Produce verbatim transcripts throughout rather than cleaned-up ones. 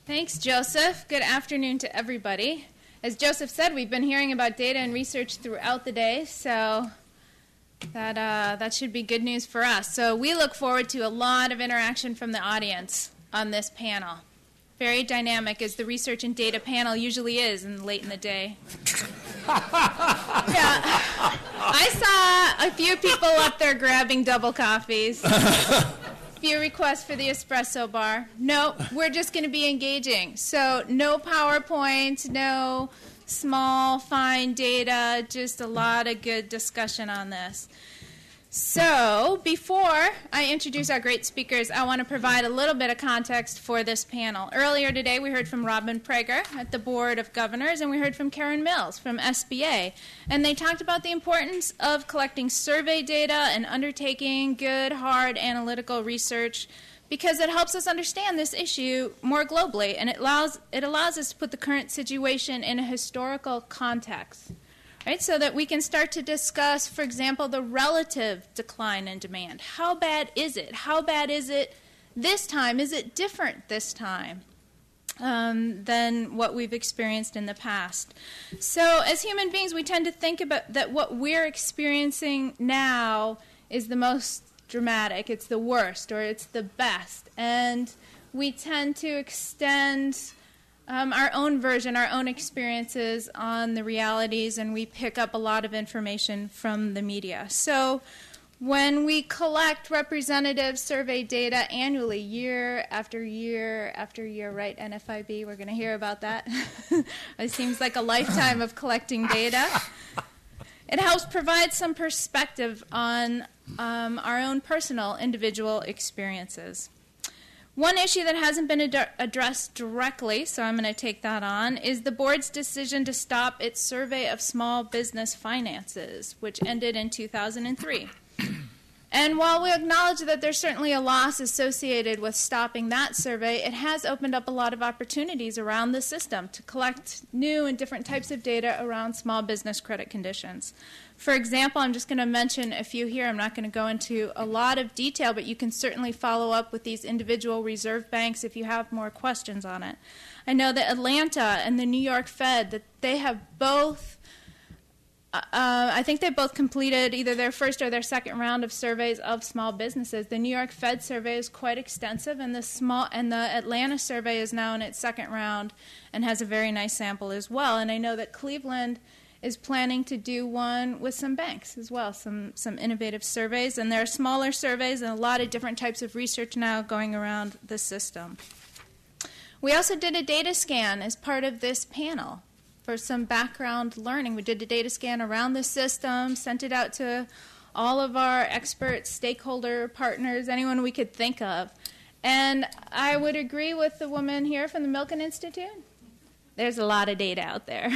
Thanks, Joseph. Good afternoon to everybody. As Joseph said, we've been hearing about data and research throughout the day, so that, uh, that should be good news for us. So we look forward to a lot of interaction from the audience on this panel. Very dynamic, as the research and data panel usually is in late in the day. Yeah, I saw a few people up there grabbing double coffees. Few requests for the espresso bar. No, we're just going to be engaging. So no PowerPoint, no small, fine data, just a lot of good discussion on this. So before I introduce our great speakers, I want to provide a little bit of context for this panel. Earlier today, we heard from Robin Prager at the Board of Governors, and we heard from Karen Mills from S B A. And they talked about the importance of collecting survey data and undertaking good, hard analytical research, because it helps us understand this issue more globally, and it allows, it allows us to put the current situation in a historical context. Right, so that we can start to discuss, for example, the relative decline in demand. How bad is it? How bad is it this time? Is it different this time um, than what we've experienced in the past? So as human beings, we tend to think about that what we're experiencing now is the most dramatic, it's the worst, or it's the best. And we tend to extend Um, our own version, our own experiences on the realities, and we pick up a lot of information from the media. So when we collect representative survey data annually, year after year after year, right, N F I B, we're going to hear about that. It seems like a lifetime of collecting data. It helps provide some perspective on um, our own personal individual experiences. One issue that hasn't been ad- addressed directly, so I'm going to take that on, is the board's decision to stop its survey of small business finances, which ended in two thousand three. And while we acknowledge that there's certainly a loss associated with stopping that survey, it has opened up a lot of opportunities around the system to collect new and different types of data around small business credit conditions. For example, I'm just going to mention a few here. I'm not going to go into a lot of detail, but you can certainly follow up with these individual reserve banks if you have more questions on it. I know that Atlanta and the New York Fed, that they have both Uh, I think they both completed either their first or their second round of surveys of small businesses. The New York Fed survey is quite extensive, and the small and the Atlanta survey is now in its second round and has a very nice sample as well. And I know that Cleveland is planning to do one with some banks as well, some some innovative surveys. And there are smaller surveys and a lot of different types of research now going around the system. We also did a data scan as part of this panel. For some background learning. We did a data scan around the system, sent it out to all of our experts, stakeholder partners, anyone we could think of. And I would agree with the woman here from the Milken Institute. There's a lot of data out there.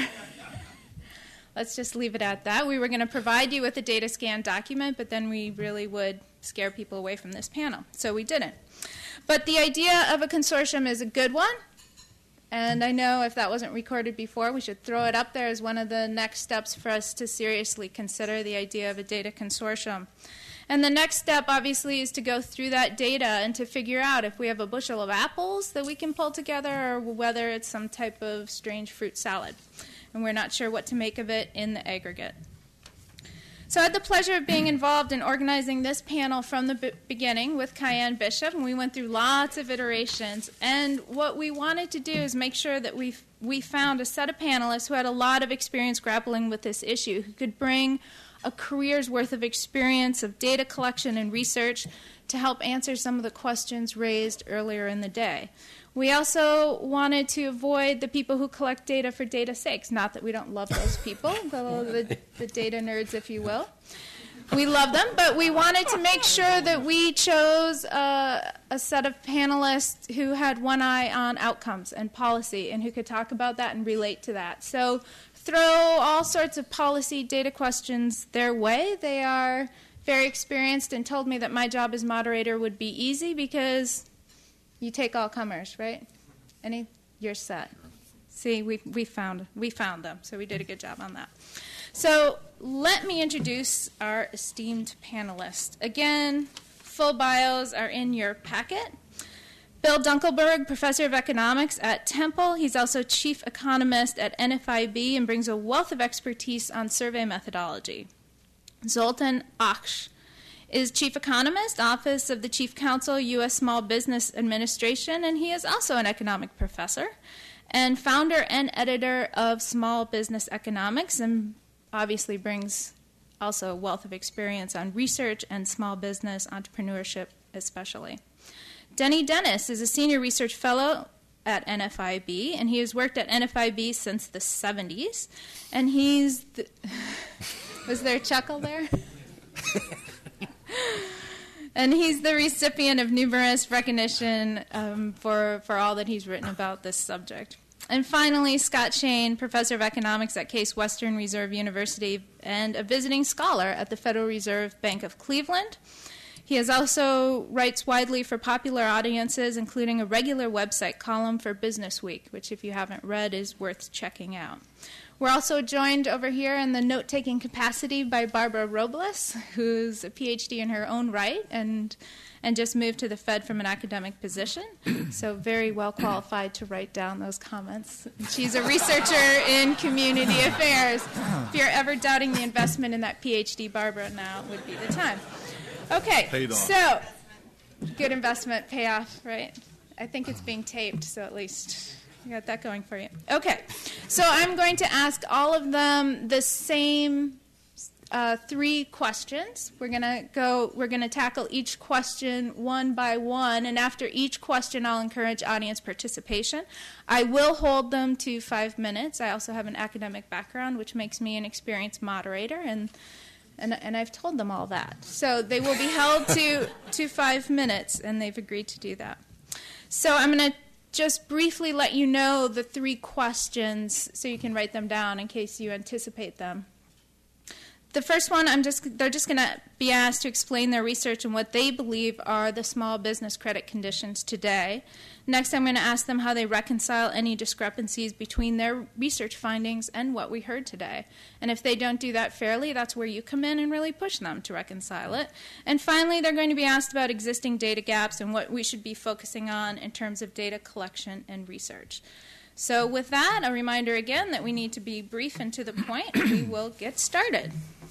Let's just leave it at that. We were going to provide you with a data scan document, but then we really would scare people away from this panel. So we didn't. But the idea of a consortium is a good one. And I know if that wasn't recorded before, we should throw it up there as one of the next steps for us to seriously consider the idea of a data consortium. And the next step, obviously, is to go through that data and to figure out if we have a bushel of apples that we can pull together or whether it's some type of strange fruit salad. And we're not sure what to make of it in the aggregate. So I had the pleasure of being involved in organizing this panel from the b- beginning with Cayenne Bishop, and we went through lots of iterations. And what we wanted to do is make sure that we f- we found a set of panelists who had a lot of experience grappling with this issue, who could bring a career's worth of experience of data collection and research to help answer some of the questions raised earlier in the day. We also wanted to avoid the people who collect data for data's sakes. Not that we don't love those people, the, the, the data nerds, if you will. We love them, but we wanted to make sure that we chose uh, a set of panelists who had one eye on outcomes and policy and who could talk about that and relate to that. So throw all sorts of policy data questions their way. They are very experienced and told me that my job as moderator would be easy because you take all comers, right? Any? You're set. See, we we found we found them, so we did a good job on that. So let me introduce our esteemed panelists. Again, full bios are in your packet. Bill Dunkelberg, professor of economics at Temple. He's also chief economist at N F I B and brings a wealth of expertise on survey methodology. Zoltan Aksh is chief economist, Office of the Chief Counsel, U S Small Business Administration, and he is also an economic professor and founder and editor of Small Business Economics, and obviously brings also a wealth of experience on research and small business entrepreneurship especially. Denny Dennis is a senior research fellow at N F I B, and he has worked at N F I B since the seventies, and he's the was there a chuckle there? And he's the recipient of numerous recognition um, for, for all that he's written about this subject. And finally, Scott Shane, professor of economics at Case Western Reserve University and a visiting scholar at the Federal Reserve Bank of Cleveland. He has also writes widely for popular audiences, including a regular website column for Business Week, which if you haven't read is worth checking out. We're also joined over here in the note-taking capacity by Barbara Robles, who's a P H D in her own right and and just moved to the Fed from an academic position, so very well qualified to write down those comments. She's a researcher in community affairs. If you're ever doubting the investment in that P H D, Barbara, now would be the time. Okay, so good investment, payoff, right? I think it's being taped, so at least you got that going for you. Okay, so I'm going to ask all of them the same uh, three questions. We're gonna go. We're gonna tackle each question one by one, and after each question, I'll encourage audience participation. I will hold them to five minutes. I also have an academic background, which makes me an experienced moderator, and. And, and I've told them all that. So they will be held to, to five minutes, and they've agreed to do that. So I'm going to just briefly let you know the three questions so you can write them down in case you anticipate them. The first one, I'm just they're just going to be asked to explain their research and what they believe are the small business credit conditions today. Next, I'm going to ask them how they reconcile any discrepancies between their research findings and what we heard today. And if they don't do that fairly, that's where you come in and really push them to reconcile it. And finally, they're going to be asked about existing data gaps and what we should be focusing on in terms of data collection and research. So with that, a reminder again that we need to be brief and to the point. We will get started.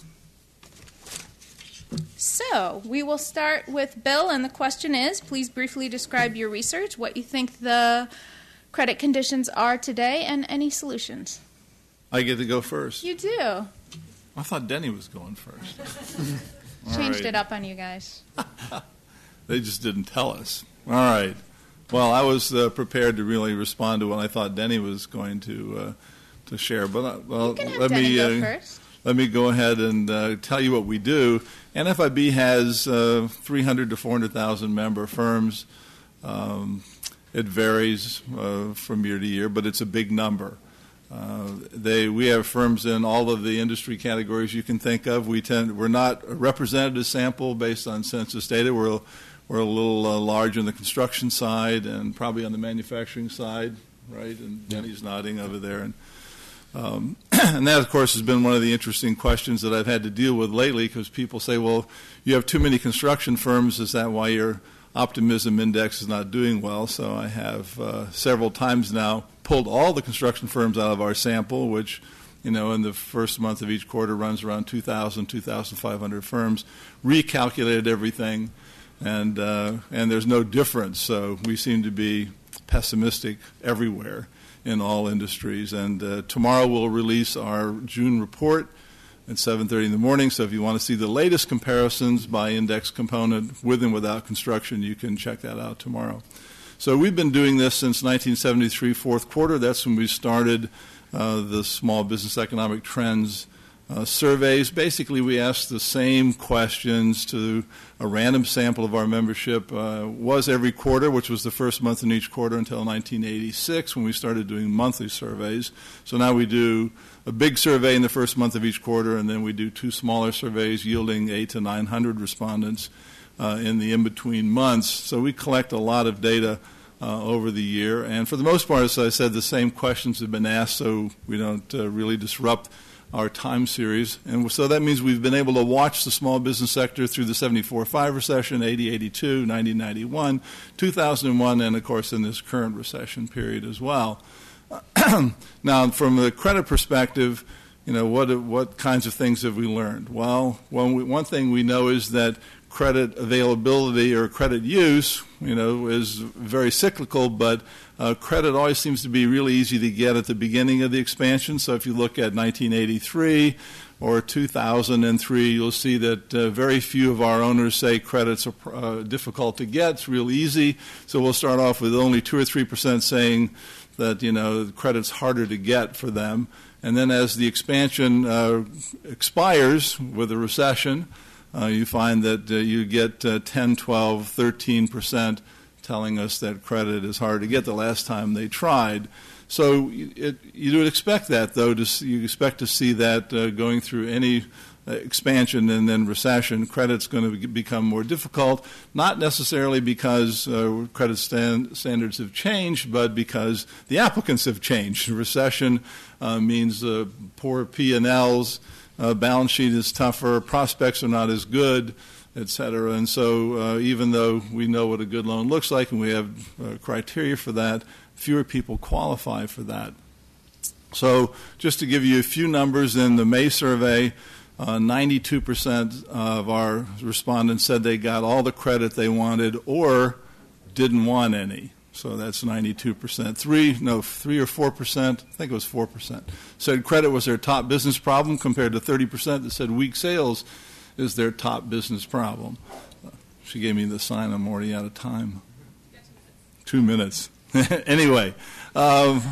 So we will start with Bill, and the question is, please briefly describe your research, what you think the credit conditions are today, and any solutions. I get to go first. You do. I thought Denny was going first. Changed right. it up on you guys. They just didn't tell us. All right. Well, I was uh, prepared to really respond to what I thought Denny was going to uh, to share. But uh, well, you can have let Denny me go uh, first. Let me go ahead and uh, tell you what we do. N F I B has uh, three hundred to four hundred thousand member firms. Um, it varies uh, from year to year, but it's a big number. Uh, they we have firms in all of the industry categories you can think of. We tend we're not a representative sample based on census data. We're we're a little uh, large on the construction side and probably on the manufacturing side, right? And Denny's nodding over there. And Um, and that, of course, has been one of the interesting questions that I've had to deal with lately, because people say, well, you have too many construction firms. Is that why your optimism index is not doing well? So I have uh, several times now pulled all the construction firms out of our sample, which, you know, in the first month of each quarter runs around two thousand, two thousand five hundred firms, recalculated everything, and, uh, and there's no difference. So we seem to be pessimistic everywhere in all industries. And uh, tomorrow we'll release our June report at seven thirty in the morning. So if you want to see the latest comparisons by index component with and without construction, you can check that out tomorrow. So we've been doing this since nineteen seventy-three, fourth quarter. That's when we started uh, the Small Business Economic Trends uh, surveys. Basically, we asked the same questions to a random sample of our membership. Uh, was every quarter, which was the first month in each quarter until nineteen eighty-six, when we started doing monthly surveys. So now we do a big survey in the first month of each quarter, and then we do two smaller surveys yielding eight to nine hundred respondents uh, in the in-between months. So we collect a lot of data uh, over the year. And for the most part, as I said, the same questions have been asked, so we don't uh, really disrupt our time series. And so that means we've been able to watch the small business sector through the seventy-four five recession, eighty eighty-two, ninety ninety-one, two thousand one, and, of course, in this current recession period as well. Now, from the credit perspective, you know, what what kinds of things have we learned? Well, one, we, one thing we know is that credit availability or credit use, you know, is very cyclical, but uh, credit always seems to be really easy to get at the beginning of the expansion. So if you look at nineteen eighty-three or two thousand three, you'll see that uh, very few of our owners say credits are uh, difficult to get. It's real easy. So we'll start off with only two or three percent saying that, you know, credit's harder to get for them. And then as the expansion uh, expires with a recession, uh, you find that uh, you get uh, ten, twelve, thirteen percent telling us that credit is hard to get the last time they tried. So it, you would expect that, though, to see, you expect to see that uh, going through any uh, expansion and then recession, credit's going to be, become more difficult, not necessarily because uh, credit stand, standards have changed, but because the applicants have changed. Recession uh, means uh, poor P and L's, uh, balance sheet is tougher, prospects are not as good, et cetera. And so uh, even though we know what a good loan looks like and we have uh, criteria for that, fewer people qualify for that. So just to give you a few numbers, in the May survey, uh, ninety-two percent of our respondents said they got all the credit they wanted or didn't want any. So that's ninety-two percent. Three, no, three or four percent, I think it was four percent, said credit was their top business problem compared to thirty percent that said weak sales is their top business problem. She gave me the sign I'm already out of time. Two minutes. Anyway, um,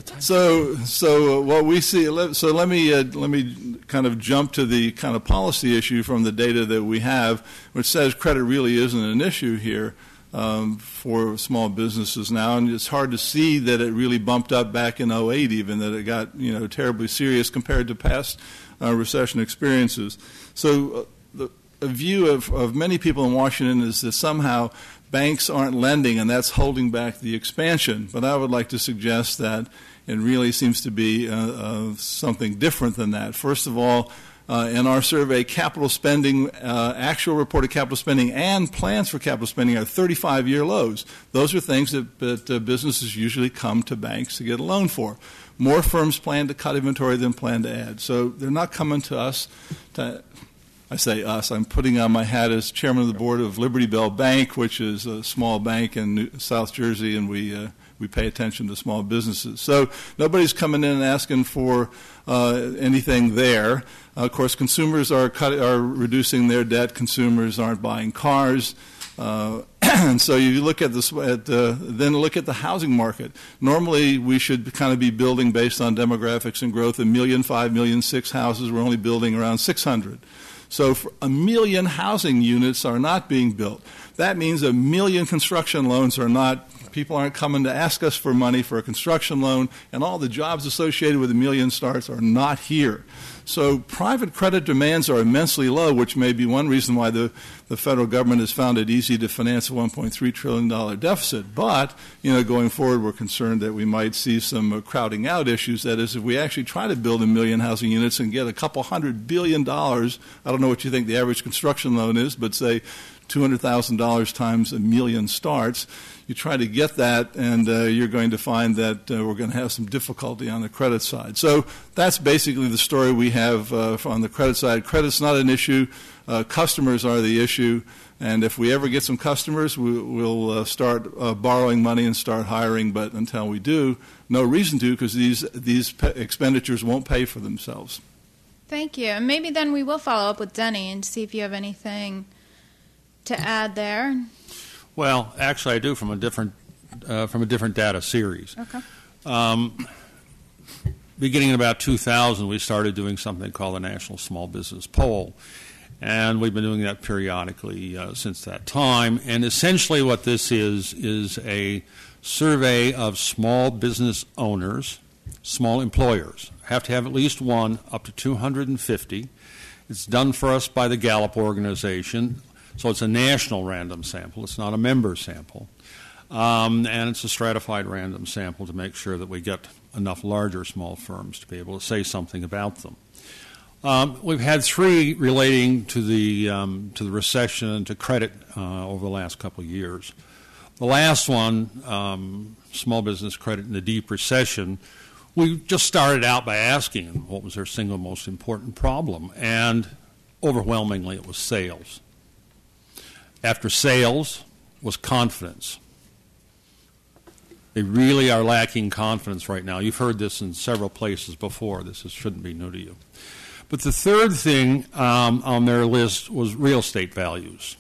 so so what we see. So let me uh, let me kind of jump to the kind of policy issue from the data that we have, which says credit really isn't an issue here um, for small businesses now, and it's hard to see that it really bumped up back in oh eight, even that it got you know terribly serious compared to past uh, recession experiences. So uh, the a view of, of many people in Washington is that somehow banks aren't lending, and that's holding back the expansion. But I would like to suggest that it really seems to be uh, uh, something different than that. First of all, uh, in our survey, capital spending, uh, actual reported capital spending and plans for capital spending are thirty-five year lows. Those are things that, that uh, businesses usually come to banks to get a loan for. More firms plan to cut inventory than plan to add. So they're not coming to us to I say us, I'm putting on my hat as chairman of the board of Liberty Bell Bank, which is a small bank in New, South Jersey, and we uh, we pay attention to small businesses. So nobody's coming in and asking for uh, anything there. Uh, of course, consumers are cut, are reducing their debt. Consumers aren't buying cars. Uh, and so you look at this, at, uh, then look at the housing market. Normally, we should kind of be building based on demographics and growth. A million, five million, six houses. We're only building around six hundred. So for a million housing units are not being built. That means a million construction loans are not, people aren't coming to ask us for money for a construction loan, and all the jobs associated with a million starts are not here. So private credit demands are immensely low, which may be one reason why the, the federal government has found it easy to finance a one point three trillion dollars deficit. But, you know, going forward, we're concerned that we might see some uh, crowding out issues. That is, if we actually try to build a million housing units and get a couple hundred billion dollars, I don't know what you think the average construction loan is, but say two hundred thousand dollars times a million starts, you try to get that, and uh, you're going to find that uh, we're going to have some difficulty on the credit side. So that's basically the story we have uh, on the credit side. Credit's not an issue. Uh, customers are the issue. And if we ever get some customers, we, we'll uh, start uh, borrowing money and start hiring. But until we do, no reason to, because these, these pe- expenditures won't pay for themselves. Thank you. And maybe then we will follow up with Denny and see if you have anything to add there. Well, actually, I do from a different uh, from a different data series. Okay. Um, beginning in about two thousand, we started doing something called the National Small Business Poll, and we've been doing that periodically uh, since that time. And essentially, what this is is a survey of small business owners, small employers. Have to have at least one, up to two hundred fifty. It's done for us by the Gallup organization. So it's a national random sample. It's not a member sample. Um, and it's a stratified random sample to make sure that we get enough larger small firms to be able to say something about them. Um, we've had three relating to the um, to the recession and to credit uh, over the last couple of years. The last one, um, small business credit in the deep recession, we just started out by asking them what was their single most important problem, and overwhelmingly it was sales. After sales was confidence. They really are lacking confidence right now. You've heard this in several places before. This is, shouldn't be new to you. But the third thing um, on their list was real estate values.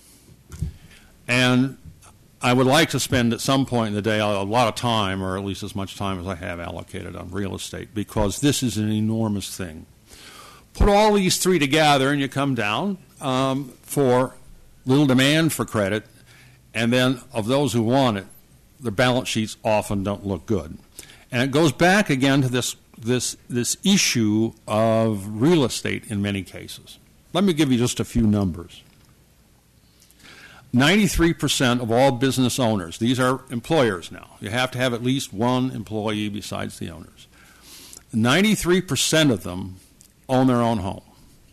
And I would like to spend at some point in the day a lot of time, or at least as much time as I have allocated on real estate, because this is an enormous thing. Put all these three together and you come down um, for little demand for credit, and then of those who want it, their balance sheets often don't look good. And it goes back again to this, this, this issue of real estate in many cases. Let me give you just a few numbers. ninety-three percent of all business owners, these are employers now. You have to have at least one employee besides the owners. ninety-three percent of them own their own home.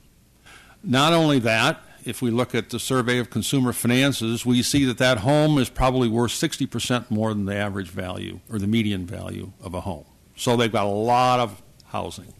Not only that, if we look at the survey of consumer finances, we see that that home is probably worth sixty percent more than the average value or the median value of a home. So they've got a lot of housing.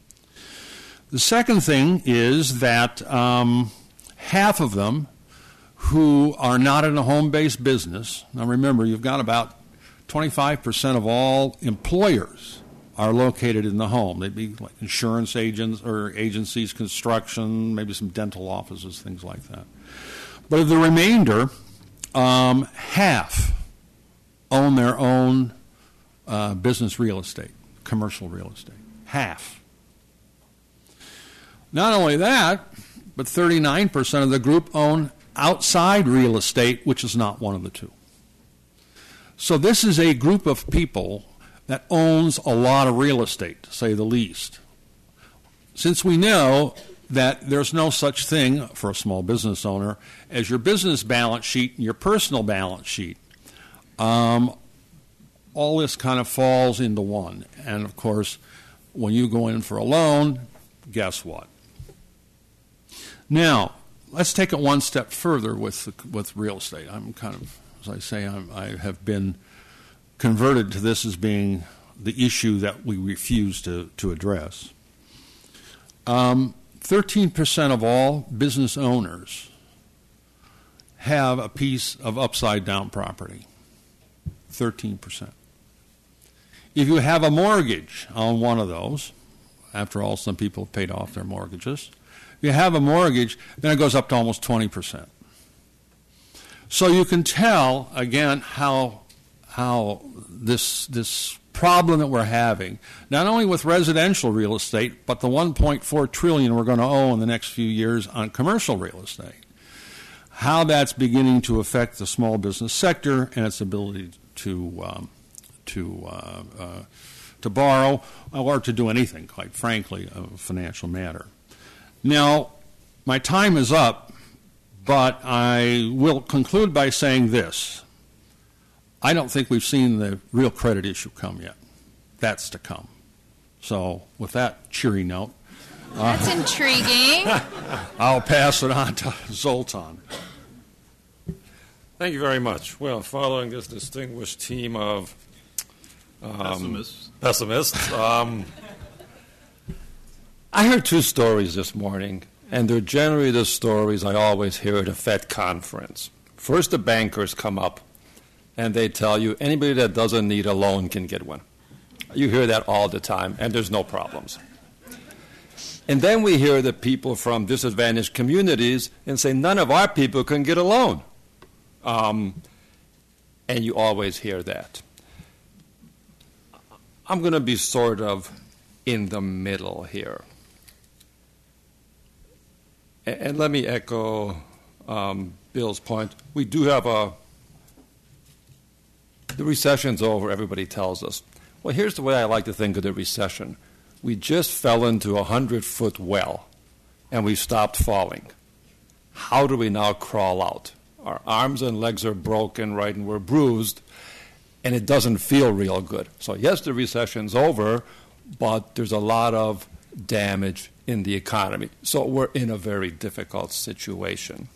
The second thing is that um, half of them who are not in a home-based business, now remember, you've got about twenty-five percent of all employers are located in the home. They'd be like insurance agents or agencies, construction, maybe some dental offices, things like that. But of the remainder, um, half own their own uh, business real estate, commercial real estate. Half. Not only that, but thirty-nine percent of the group own outside real estate, which is not one of the two. So this is a group of people that owns a lot of real estate, to say the least. Since we know that there's no such thing for a small business owner as your business balance sheet and your personal balance sheet, um, all this kind of falls into one. And, of course, when you go in for a loan, guess what? Now, let's take it one step further with with real estate. I'm kind of, as I say, I'm, I have been converted to this as being the issue that we refuse to, to address. Um, thirteen percent of all business owners have a piece of upside-down property. thirteen percent. If you have a mortgage on one of those, after all, some people have paid off their mortgages, if you have a mortgage, then it goes up to almost twenty percent. So you can tell, again, how how this this problem that we're having, not only with residential real estate, but the one point four trillion dollars we're going to owe in the next few years on commercial real estate, how that's beginning to affect the small business sector and its ability to um, to uh, uh, to borrow or to do anything, quite frankly, a financial matter. Now, my time is up, but I will conclude by saying this. I don't think we've seen the real credit issue come yet. That's to come. So with that cheery note, That's uh, intriguing. I'll pass it on to Zoltan. Thank you very much. Well, following this distinguished team of um, Pessimists. pessimists um, I heard two stories this morning, and they're generally the stories I always hear at a Fed conference. First, the bankers come up, and they tell you anybody that doesn't need a loan can get one. You hear that all the time, and there's no problems. And then we hear the people from disadvantaged communities and say none of our people can get a loan. Um, and you always hear that. I'm going to be sort of in the middle here. And, and let me echo um, Bill's point. We do have a The recession's over, everybody tells us. Well, here's the way I like to think of the recession. We just fell into a hundred-foot well, and we stopped falling. How do we now crawl out? Our arms and legs are broken, right, and we're bruised. and it doesn't feel real good. So yes, the recession's over, but there's a lot of damage in the economy. So we're in a very difficult situation.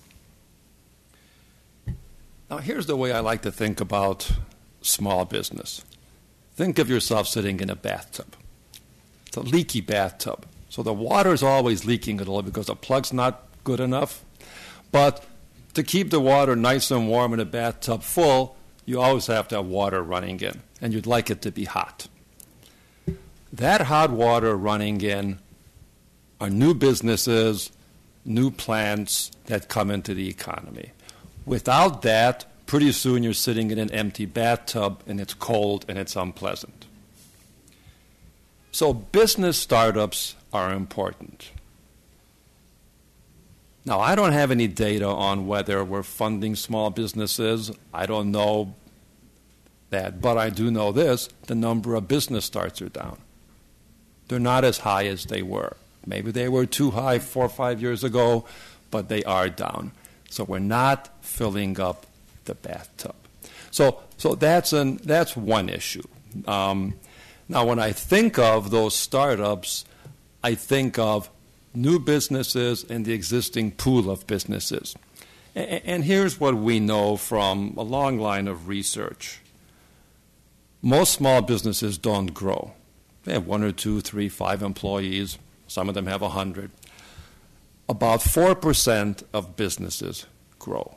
Now here's the way I like to think about small business. Think of yourself sitting in a bathtub. It's a leaky bathtub. So the water's always leaking a little because the plug's not good enough. But to keep the water nice and warm in a bathtub full, you always have to have water running in, and you'd like it to be hot. That hot water running in are new businesses, new plants that come into the economy. Without that, pretty soon you're sitting in an empty bathtub, and it's cold and it's unpleasant. So business startups are important. Now, I don't have any data on whether we're funding small businesses. I don't know that, but I do know this, the number of business starts are down. They're not as high as they were. Maybe they were too high four or five years ago, but they are down. So we're not filling up the bathtub. So, so that's, an, that's one issue. Um, now, when I think of those startups, I think of new businesses and the existing pool of businesses. And, and here's what we know from a long line of research. Most small businesses don't grow. They have one or two, three, five employees. Some of them have a hundred. About four percent of businesses grow.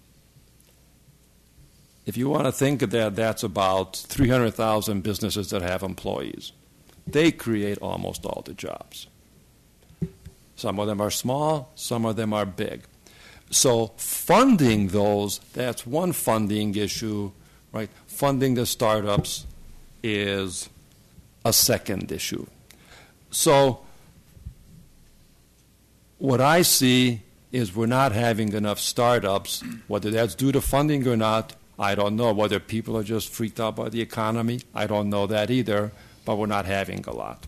If you want to think of that, that's about three hundred thousand businesses that have employees. They create almost all the jobs. Some of them are small, some of them are big. So funding those, that's one funding issue, right? Funding the startups is a second issue. So what I see is we're not having enough startups. Whether that's due to funding or not, I don't know. Whether people are just freaked out by the economy, I don't know that either, but we're not having a lot.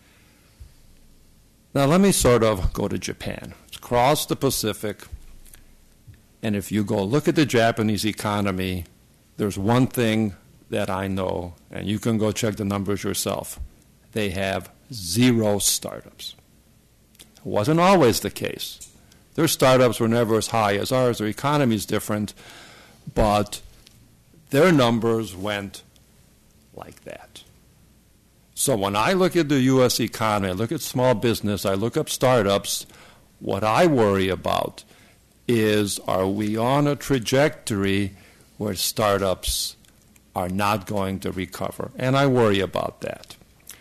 Now let me sort of go to Japan. It's across the Pacific, and if you go look at the Japanese economy, there's one thing that I know, and you can go check the numbers yourself. They have zero startups. It wasn't always the case. Their startups were never as high as ours. Their economy is different, but their numbers went like that. So when I look at the U S economy, I look at small business, I look up startups, what I worry about is, are we on a trajectory where startups are not going to recover? And I worry about that.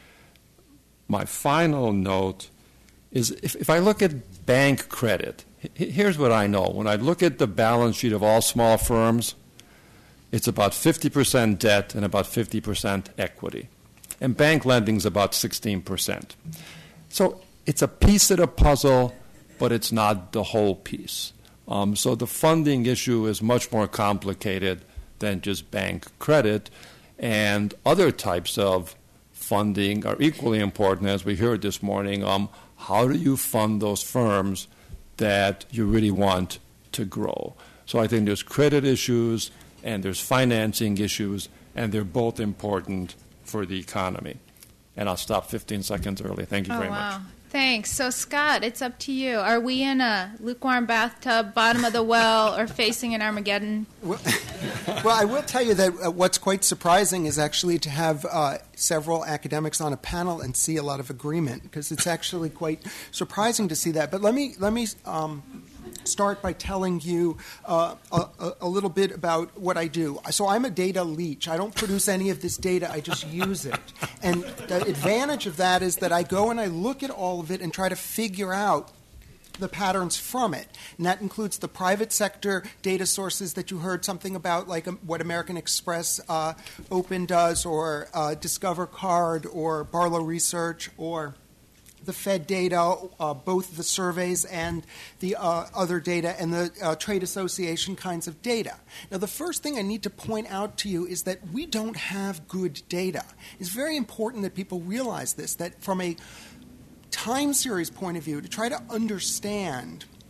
My final note is if, if I look at bank credit, here's what I know. When I look at the balance sheet of all small firms, it's about fifty percent debt and about fifty percent equity. And bank lending is about sixteen percent. So it's a piece of the puzzle, but it's not the whole piece. Um, so the funding issue is much more complicated than just bank credit, and other types of funding are equally important, as we heard this morning. Um, how do you fund those firms that you really want to grow? So I think there's credit issues and there's financing issues, and they're both important for the economy. And I'll stop fifteen seconds early. Thank you oh, very wow. much. Thanks. So, Scott, it's up to you. Are we in a lukewarm bathtub, bottom of the well, or facing an Armageddon? Well, well I will tell you that uh, what's quite surprising is actually to have uh, several academics on a panel and see a lot of agreement, because it's actually quite surprising to see that. But let me let me um, start by telling you uh, a, a little bit about what I do. So I'm a data leech. I don't produce any of this data. I just use it. And the advantage of that is that I go and I look at all of it and try to figure out the patterns from it. And that includes the private sector data sources that you heard something about, like um, what American Express uh, Open does, or uh, Discover Card, or Barlow Research, or the Fed data, uh, both the surveys and the uh, other data, and the uh, trade association kinds of data. Now, the first thing I need to point out to you is that we don't have good data. It's very important that people realize this, that from a time series point of view, to try to understand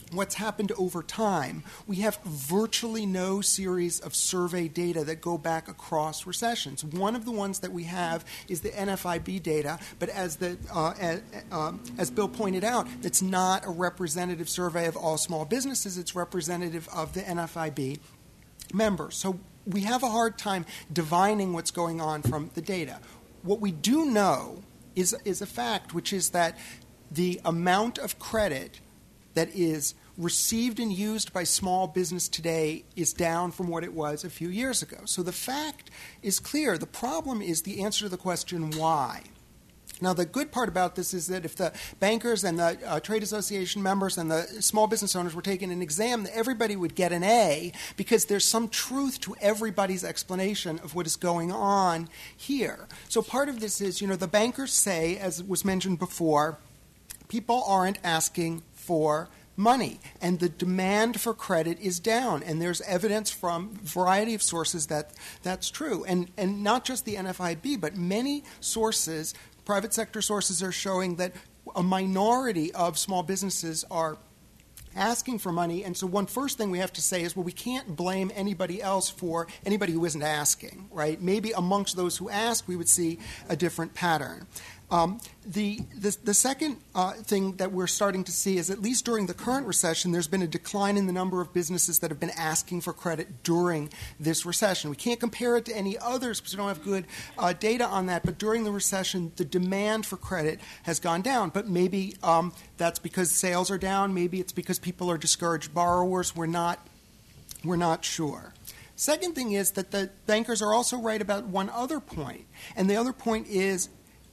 what's happened over time, we have virtually no series of survey data that go back across recessions. One of the ones that we have is the N F I B data, but as the uh, as, uh, as Bill pointed out, it's not a representative survey of all small businesses. It's representative of the N F I B members. So we have a hard time divining what's going on from the data. What we do know is is a fact, which is that the amount of credit that is received and used by small business today is down from what it was a few years ago. So the fact is clear. The problem is the answer to the question why. Now, the good part about this is that if the bankers and the uh, trade association members and the small business owners were taking an exam, everybody would get an A because there's some truth to everybody's explanation of what is going on here. So part of this is, you know, the bankers say, as was mentioned before, people aren't asking for money, and the demand for credit is down, and there's evidence from a variety of sources that that's true. And, and not just the N F I B, but many sources, private sector sources, are showing that a minority of small businesses are asking for money. And so one first thing we have to say is, well, we can't blame anybody else for anybody who isn't asking, right? Maybe amongst those who ask, we would see a different pattern. Um, the, the the second uh, thing that we're starting to see is, at least during the current recession, there's been a decline in the number of businesses that have been asking for credit during this recession. We can't compare it to any others because we don't have good uh, data on that, but during the recession, the demand for credit has gone down. But maybe um, that's because sales are down. Maybe it's because people are discouraged borrowers. We're not, we're not sure. Second thing is that the bankers are also right about one other point, and the other point is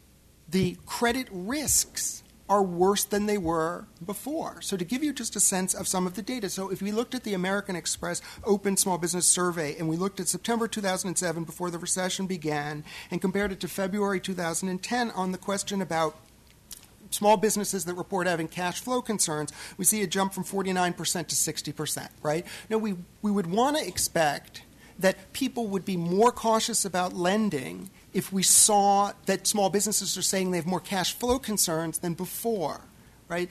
the credit risks are worse than they were before. So to give you just a sense of some of the data, so if we looked at the American Express Open Small Business Survey and we looked at September two thousand seven before the recession began and compared it to February two thousand ten on the question about small businesses that report having cash flow concerns, we see a jump from forty-nine percent to sixty percent, right? Now, we, we would want to expect that people would be more cautious about lending if we saw that small businesses are saying they have more cash flow concerns than before, right?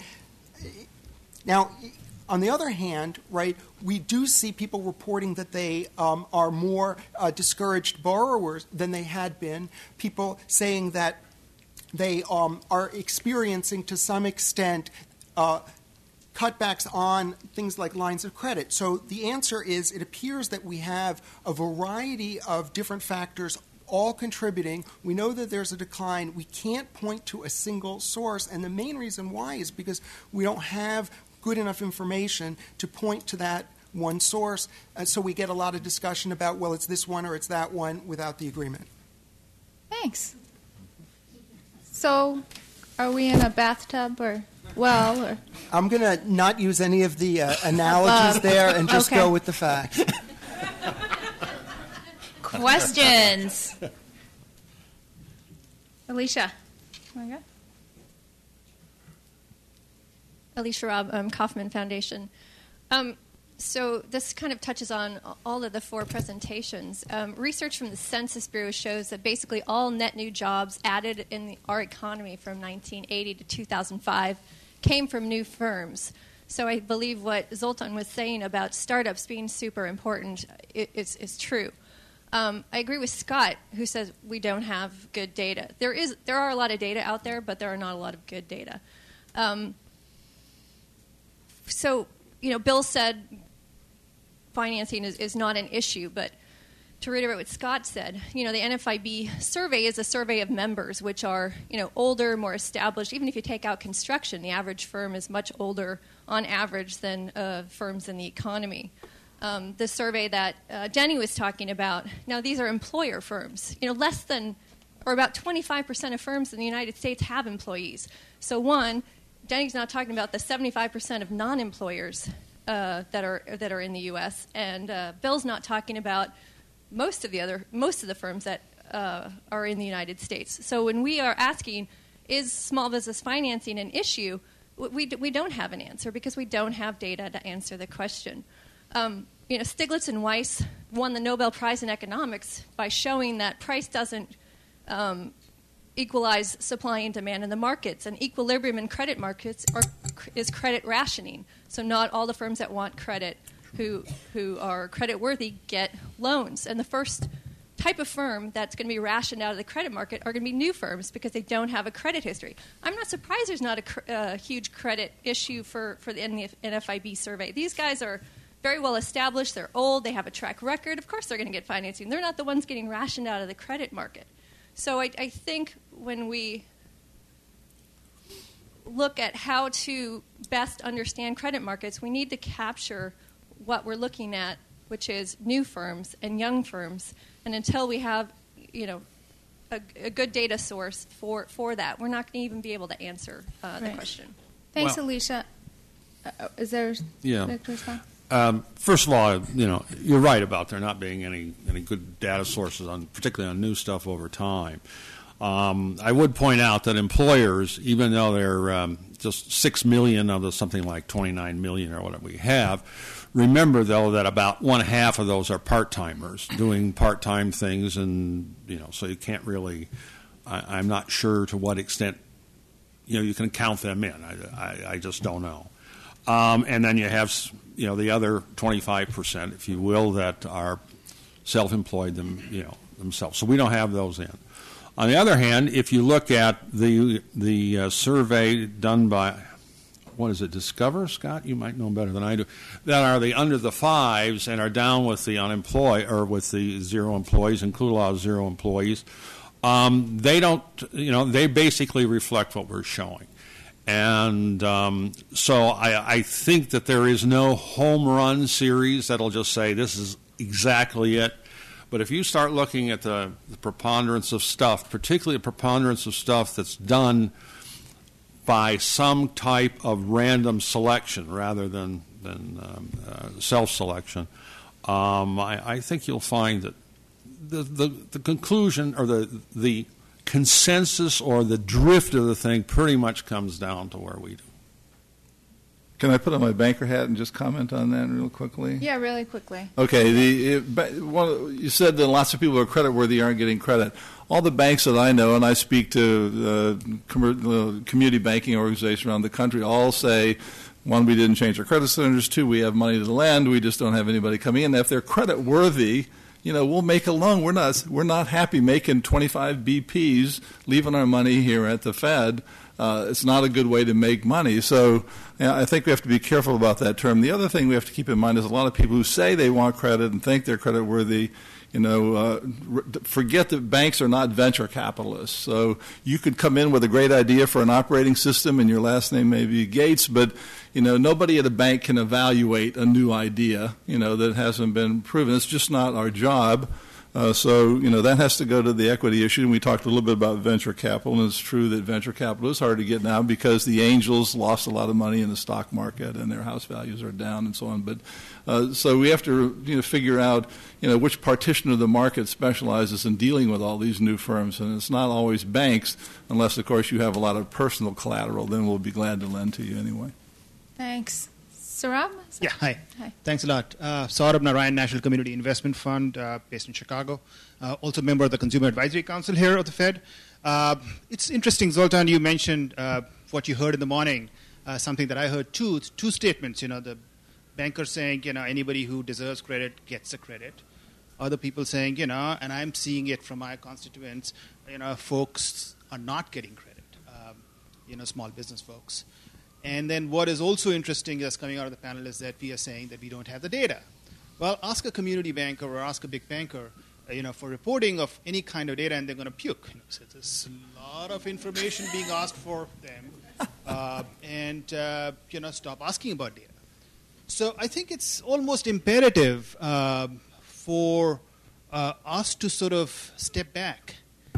Now, on the other hand, right, we do see people reporting that they um, are more uh, discouraged borrowers than they had been, people saying that they um, are experiencing, to some extent, uh, cutbacks on things like lines of credit. So the answer is, it appears that we have a variety of different factors all contributing. We know that there's a decline. We can't point to a single source, and the main reason why is because we don't have good enough information to point to that one source, and so we get a lot of discussion about, well, it's this one or it's that one, without the agreement. Thanks. So are we in a bathtub or well? Or? I'm going to not use any of the uh, analogies there and just okay. go with the facts. Questions? Alicia. Oh Alicia Robb, um, Kauffman Foundation. Um, so this kind of touches on all of the four presentations. Um, research from the Census Bureau shows that basically all net new jobs added in the, our economy from nineteen eighty to two thousand five came from new firms. So I believe what Zoltan was saying about startups being super important is, is true. Um, I agree with Scott, who says we don't have good data. There is, there are a lot of data out there, but there are not a lot of good data. Um, so, you know, Bill said financing is, is not an issue, but to reiterate what Scott said, you know, the N F I B survey is a survey of members, which are, you know, older, more established. Even if you take out construction, the average firm is much older on average than uh, firms in the economy. Um, the survey that uh, Denny was talking about, now these are employer firms. You know, less than, or about twenty-five percent of firms in the United States have employees. So one, Denny's not talking about the seventy-five percent of non-employers uh, that are that are in the U S, and uh, Bill's not talking about most of the other most of the firms that uh, are in the United States. So when we are asking, is small business financing an issue, we we don't have an answer because we don't have data to answer the question. Um, you know, Stiglitz and Weiss won the Nobel Prize in economics by showing that price doesn't um, equalize supply and demand in the markets. And equilibrium in credit markets are, is credit rationing. So not all the firms that want credit who who are credit worthy get loans. And the first type of firm that's going to be rationed out of the credit market are going to be new firms because they don't have a credit history. I'm not surprised there's not a cr- uh, huge credit issue for, for the N F I B survey. These guys are very well established. They're old. They have a track record. Of course they're going to get financing. They're not the ones getting rationed out of the credit market. So I, I think when we look at how to best understand credit markets, we need to capture what we're looking at, which is new firms and young firms. And until we have, you know, a, a good data source for, for that, we're not going to even be able to answer uh, the Right. question. Thanks, Well- Alicia. Uh, is there Yeah. a response? Um, first of all, you know, you're right about there not being any, any good data sources on, particularly on new stuff over time. Um, I would point out that employers, even though they're um, just six million of the something like twenty-nine million or whatever we have, remember though that about one half of those are part-timers doing part-time things, and you know, so you can't really. I, I'm not sure to what extent, you know, you can count them in. I, I, I just don't know. Um, and then you have, you know, the other twenty-five percent, if you will, that are self-employed them, you know, themselves. So we don't have those in. On the other hand, if you look at the the uh, survey done by, what is it, Discover, Scott? You might know better than I do. That are the under the fives and are down with the unemployed or with the zero employees, include a lot of zero employees. Um, they don't, you know, they basically reflect what we're showing. And um, so I, I think that there is no home run series that'll just say this is exactly it. But if you start looking at the, the preponderance of stuff, particularly the preponderance of stuff that's done by some type of random selection rather than, than um, uh, self-selection, um, I, I think you'll find that the, the, the conclusion or the the consensus or the drift of the thing pretty much comes down to where we do. Can I put on my banker hat and just comment on that real quickly? Yeah, really quickly. Okay, the it, ba- one, you said that lots of people who are credit worthy aren't getting credit. All the banks that I know, and I speak to uh, com- uh, community banking organizations around the country, all say, one, we didn't change our credit standards. Two, we have money to lend. We just don't have anybody coming in. If they're credit worthy, you know, we'll make a loan. We're not we're not happy making twenty-five B Ps, leaving our money here at the Fed. Uh, it's not a good way to make money. So you know, I think we have to be careful about that term. The other thing we have to keep in mind is a lot of people who say they want credit and think they're credit worthy, you know, uh, forget that banks are not venture capitalists. So you could come in with a great idea for an operating system and your last name may be Gates, but, you know, nobody at a bank can evaluate a new idea, you know, that hasn't been proven. It's just not our job. Uh, so, you know, that has to go to the equity issue. And we talked a little bit about venture capital, and it's true that venture capital is hard to get now because the angels lost a lot of money in the stock market and their house values are down and so on. But uh, so we have to, you know, figure out, you know, which partition of the market specializes in dealing with all these new firms. And it's not always banks, unless, of course, you have a lot of personal collateral. Then we'll be glad to lend to you anyway. Thanks. Saurabh? Yeah, hi. Hi. Thanks a lot. Uh, Saurabh Narayan, National Community Investment Fund, uh, based in Chicago. Uh, also a member of the Consumer Advisory Council here of the Fed. Uh, it's interesting, Zoltan, you mentioned uh, what you heard in the morning, uh, something that I heard too. It's two statements, you know, the banker saying, you know, anybody who deserves credit gets a credit. Other people saying, you know, and I'm seeing it from my constituents, you know, folks are not getting credit, um, you know, small business folks. And then what is also interesting that's coming out of the panel is that we are saying that we don't have the data. Well, ask a community banker or ask a big banker, uh, you know, for reporting of any kind of data, and they're going to puke. You know, so there's a lot of information being asked for them, uh, and uh, you know, stop asking about data. So I think it's almost imperative uh, for uh, us to sort of step back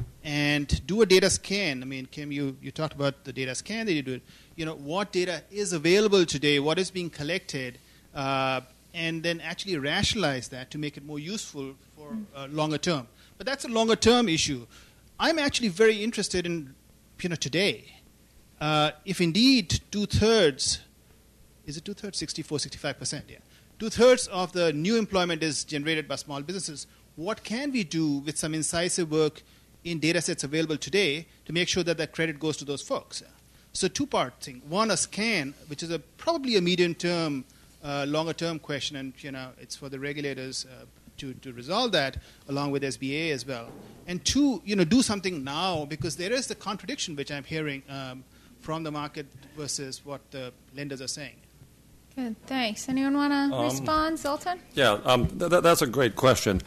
and do a data scan. I mean, Kim, you, you talked about the data scan that you do. You know, what data is available today, what is being collected, uh, and then actually rationalize that to make it more useful for uh, longer term. But that's a longer term issue. I'm actually very interested in, you know, today, uh, if indeed two-thirds, is it two-thirds, sixty-four, sixty-five percent, yeah. Two-thirds of the new employment is generated by small businesses. What can we do with some incisive work in data sets available today to make sure that that credit goes to those folks. So two-part thing. One, a scan, which is a probably a medium-term, uh, longer-term question, and you know it's for the regulators uh, to, to resolve that, along with S B A as well. And two, you know, do something now, because there is the contradiction which I'm hearing um, from the market versus what the lenders are saying. Good, thanks. Anyone want to Um, respond, Zoltan? Yeah, um, th- th- that's a great question.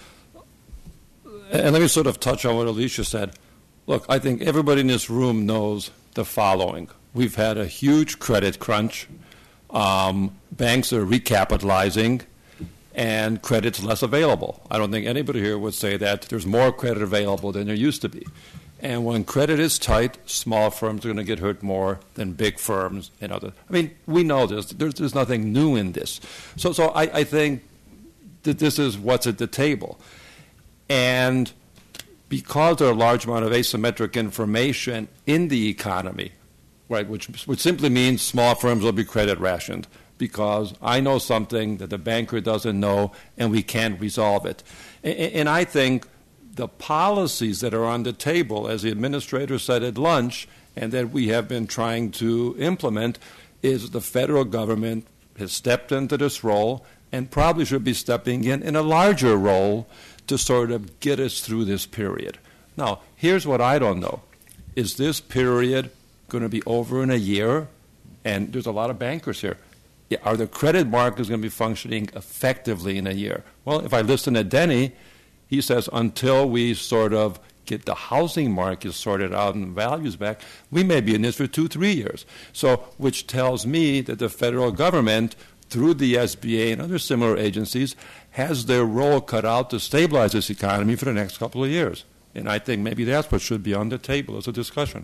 And let me sort of touch on what Alicia said. Look, I think everybody in this room knows the following. We've had a huge credit crunch. Um, banks are recapitalizing, and credit's less available. I don't think anybody here would say that there's more credit available than there used to be. And when credit is tight, small firms are going to get hurt more than big firms and other. I mean, we know this. There's, there's nothing new in this. So, so I, I think that this is what's at the table. And because there are a large amount of asymmetric information in the economy, right, which, which simply means small firms will be credit rationed because I know something that the banker doesn't know and we can't resolve it. And, and I think the policies that are on the table, as the administrator said at lunch, and that we have been trying to implement, is the federal government has stepped into this role and probably should be stepping in in a larger role to sort of get us through this period. Now, here's what I don't know. Is this period going to be over in a year? And there's a lot of bankers here. Yeah, are the credit markets going to be functioning effectively in a year? Well, if I listen to Denny, he says until we sort of get the housing market sorted out and values back, we may be in this for two, three years. So, which tells me that the federal government, through the S B A and other similar agencies, has their role cut out to stabilize this economy for the next couple of years. And I think maybe that's what should be on the table as a discussion.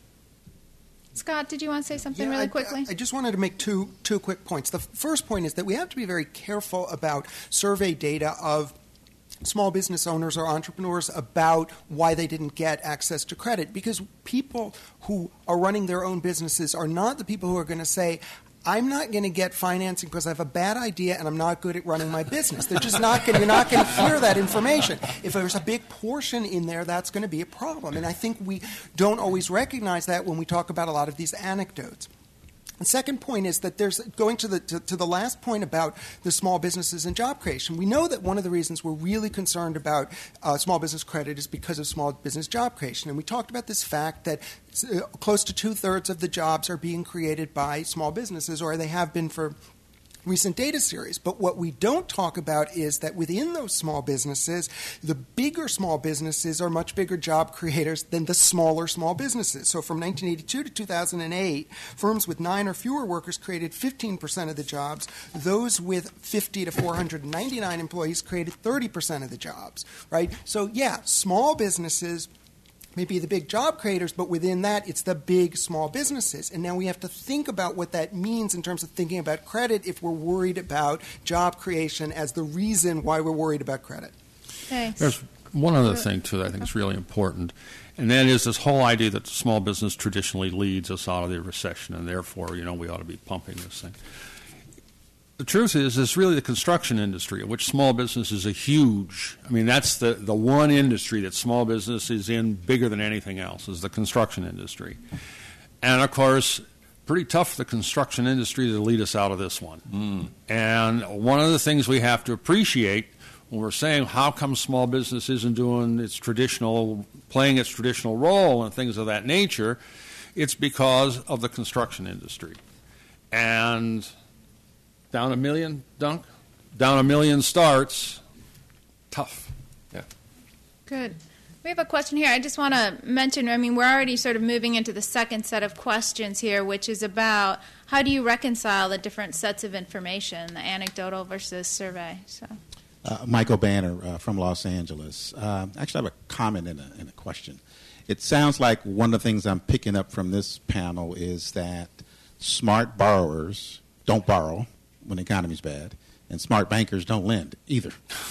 Scott, did you want to say something Yeah, really I, quickly? I just wanted to make two two quick points. The first point is that we have to be very careful about survey data of small business owners or entrepreneurs about why they didn't get access to credit, because people who are running their own businesses are not the people who are going to say, I'm not going to get financing because I have a bad idea and I'm not good at running my business. They're just not going. You're not going to hear that information. If there's a big portion in there, that's going to be a problem. And I think we don't always recognize that when we talk about a lot of these anecdotes. The second point is that there's going to the to, to the last point about the small businesses and job creation. We know that one of the reasons we're really concerned about uh, small business credit is because of small business job creation. And we talked about this fact that uh, close to two-thirds of the jobs are being created by small businesses, or they have been for recent data series. But what we don't talk about is that within those small businesses, the bigger small businesses are much bigger job creators than the smaller small businesses. So from nineteen eighty-two to two thousand eight, firms with nine or fewer workers created fifteen percent of the jobs. Those with fifty to four hundred ninety-nine employees created thirty percent of the jobs, right? So yeah, small businesses maybe the big job creators, but within that, it's the big small businesses. And now we have to think about what that means in terms of thinking about credit if we're worried about job creation as the reason why we're worried about credit. Thanks. There's one other thing, too, that I think is really important, and that is this whole idea that small business traditionally leads us out of the recession, and therefore, you know, we ought to be pumping this thing. The truth is, it's really the construction industry, of which small business is a huge, I mean, that's the, the one industry that small business is in bigger than anything else, is the construction industry. And, of course, pretty tough for the construction industry to lead us out of this one. Mm. And one of the things we have to appreciate when we're saying how come small business isn't doing its traditional, playing its traditional role and things of that nature, it's because of the construction industry. And down a million, Dunk? Down a million starts. Tough. Yeah. Good. We have a question here. I just want to mention, I mean, we're already sort of moving into the second set of questions here, which is about how do you reconcile the different sets of information, the anecdotal versus survey. So, uh, Michael Banner uh, from Los Angeles. Uh, actually, I have a comment and a, and a question. It sounds like one of the things I'm picking up from this panel is that smart borrowers don't borrow when the economy's bad, and smart bankers don't lend either.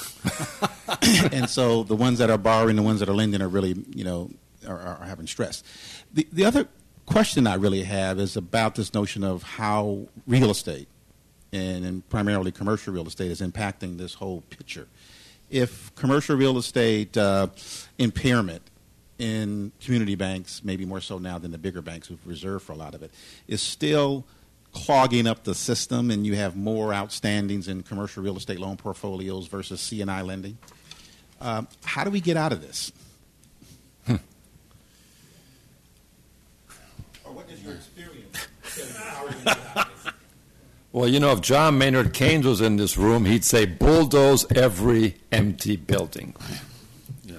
And so the ones that are borrowing, the ones that are lending are really, you know, are, are having stress. The, the other question I really have is about this notion of how real estate, and, and primarily commercial real estate, is impacting this whole picture. If commercial real estate uh, impairment in community banks, maybe more so now than the bigger banks who've reserved for a lot of it, is still clogging up the system, and you have more outstandings in commercial real estate loan portfolios versus C and I lending. Um, how do we get out of this? Hmm. Or what is your experience? How are we going to get out of this? Well, you know, if John Maynard Keynes was in this room, he'd say bulldoze every empty building. Yeah.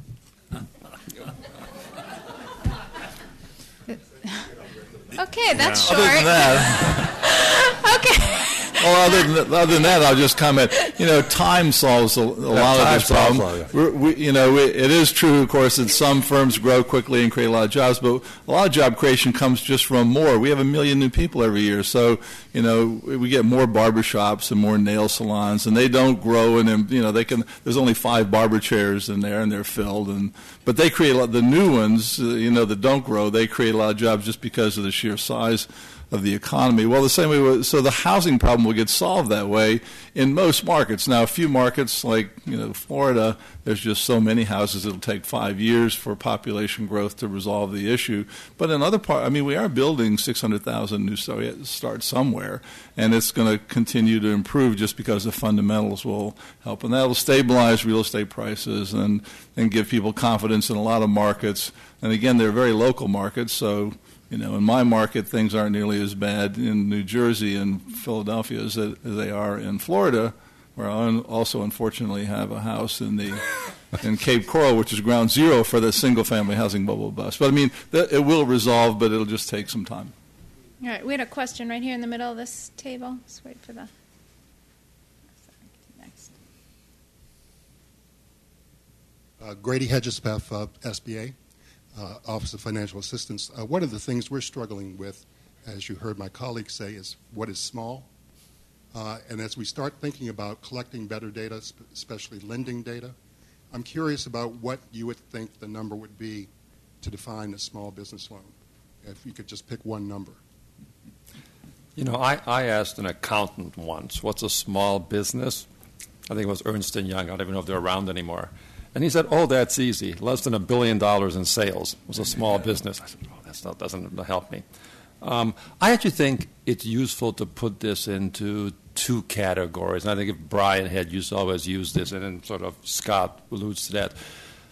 Okay, that's Other than short. that, Okay. well, other than, other than that, I'll just comment. You know, time solves a, a lot time of this solves problem. a lot, yeah. We're, we, you know, it, it is true, of course, that some firms grow quickly and create a lot of jobs, but a lot of job creation comes just from more. We have a million new people every year, so you know we get more barbershops and more nail salons, and they don't grow. And then, you know, they can. There's only five barber chairs in there, and they're filled. And but they create a lot. The new ones, uh, you know, that don't grow, they create a lot of jobs just because of the sheer size of the economy. Well, the same way, so the housing problem will get solved that way in most markets. Now, a few markets like, you know, Florida, there's just so many houses it'll take five years for population growth to resolve the issue. But in other parts, I mean, we are building six hundred thousand new starts somewhere, and it's going to continue to improve just because the fundamentals will help. And that will stabilize real estate prices and, and give people confidence in a lot of markets. And again, they're very local markets, so you know, in my market, things aren't nearly as bad in New Jersey and Philadelphia as, as they are in Florida, where I also, unfortunately, have a house in the in Cape Coral, which is ground zero for the single-family housing bubble bust. But I mean, th- it will resolve, but it'll just take some time. All right, we had a question right here in the middle of this table. Let's wait for the. Next. Uh, Grady Hedgesbeth, uh, S B A. Uh, Office of Financial Assistance. Uh, one of the things we're struggling with, as you heard my colleagues say, is what is small. Uh, and as we start thinking about collecting better data, sp- especially lending data, I'm curious about what you would think the number would be to define a small business loan, if you could just pick one number. You know, I, I asked an accountant once, what's a small business? I think it was Ernst and Young. I don't even know if they're around anymore. And he said, oh, that's easy. Less than a billion dollars in sales was a small business. I said, oh, that not, doesn't help me. Um, I actually think it's useful to put this into two categories. And I think if Brian had used always used this, and then sort of Scott alludes to that.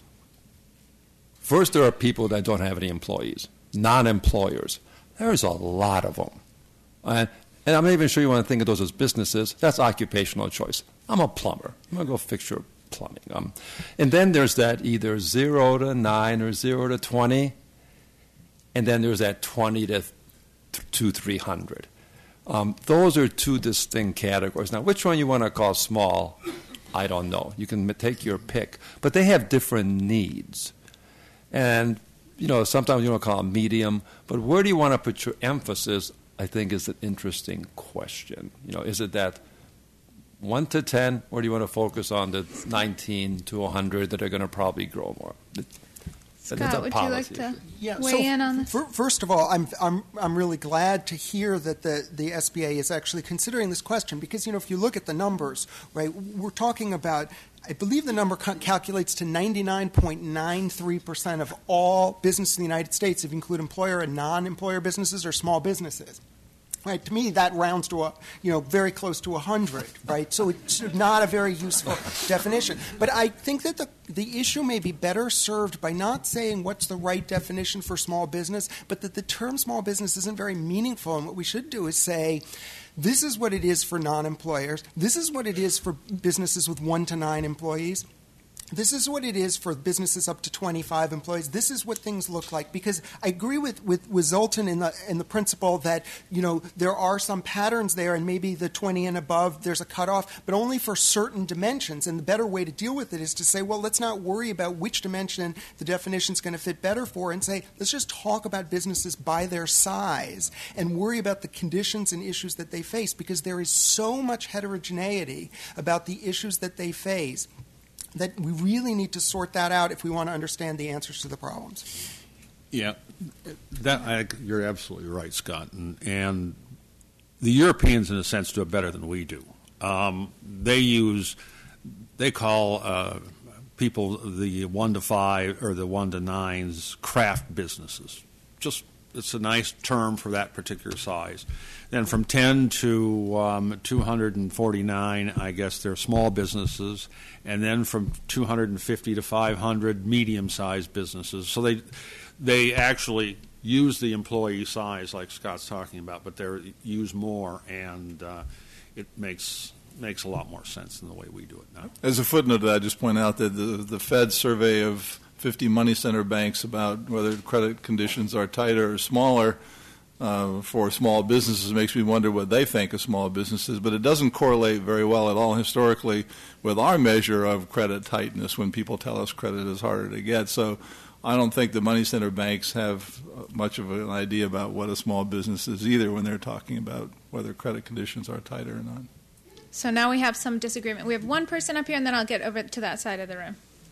First, there are people that don't have any employees, non-employers. There's a lot of them. And, and I'm not even sure you want to think of those as businesses. That's occupational choice. I'm a plumber. I'm going to go fix your plumbing. Um, and then there's that either zero to nine or zero to twenty, and then there's that twenty to two, three hundred. Um, those are two distinct categories. Now, which one you want to call small, I don't know. You can take your pick, but they have different needs. And you know, sometimes you want to call them medium, but where do you want to put your emphasis? I think is an interesting question. You know, is it that one to ten, or do you want to focus on the nineteen to one hundred that are going to probably grow more? Scott, would you like to Yeah, weigh so in on this? fir- First of all, I'm, I'm, I'm really glad to hear that the, the S B A is actually considering this question because, you know, if you look at the numbers, right, we're talking about, I believe the number ca- calculates to ninety-nine point nine three percent of all businesses in the United States, if you include employer and non-employer businesses, are small businesses. Right, to me, that rounds to a, you know, very close to one hundred, right? So it's not a very useful definition. But I think that the, the issue may be better served by not saying what's the right definition for small business, but that the term small business isn't very meaningful. And what we should do is say, this is what it is for non-employers. This is what it is for businesses with one to nine employees. This is what it is for businesses up to twenty-five employees. This is what things look like. Because I agree with, with, with Zoltan in the, in the principle that, you know, there are some patterns there, and maybe the twenty and above, there's a cutoff, but only for certain dimensions. And the better way to deal with it is to say, well, let's not worry about which dimension the definition is going to fit better for, and say, let's just talk about businesses by their size and worry about the conditions and issues that they face, because there is so much heterogeneity about the issues that they face that we really need to sort that out if we want to understand the answers to the problems. Yeah, that I, you're absolutely right, Scott. And, and the Europeans, in a sense, do it better than we do. Um, they use, they call uh, people, the one to five or the one to nines, craft businesses. Just it's a nice term for that particular size. Then from ten to um, two hundred forty-nine, I guess they're small businesses, and then from two hundred fifty to five hundred, medium-sized businesses. So they they actually use the employee size like Scott's talking about, but they use more, and uh, it makes makes a lot more sense than the way we do it now. As a footnote, I just point out that the the Fed survey of fifty money center banks about whether credit conditions are tighter or smaller uh, for small businesses makes me wonder what they think of small businesses, but it doesn't correlate very well at all historically with our measure of credit tightness when people tell us credit is harder to get. So I don't think the money center banks have much of an idea about what a small business is either when they're talking about whether credit conditions are tighter or not. So now we have some disagreement. We have one person up here, and then I'll get over to that side of the room.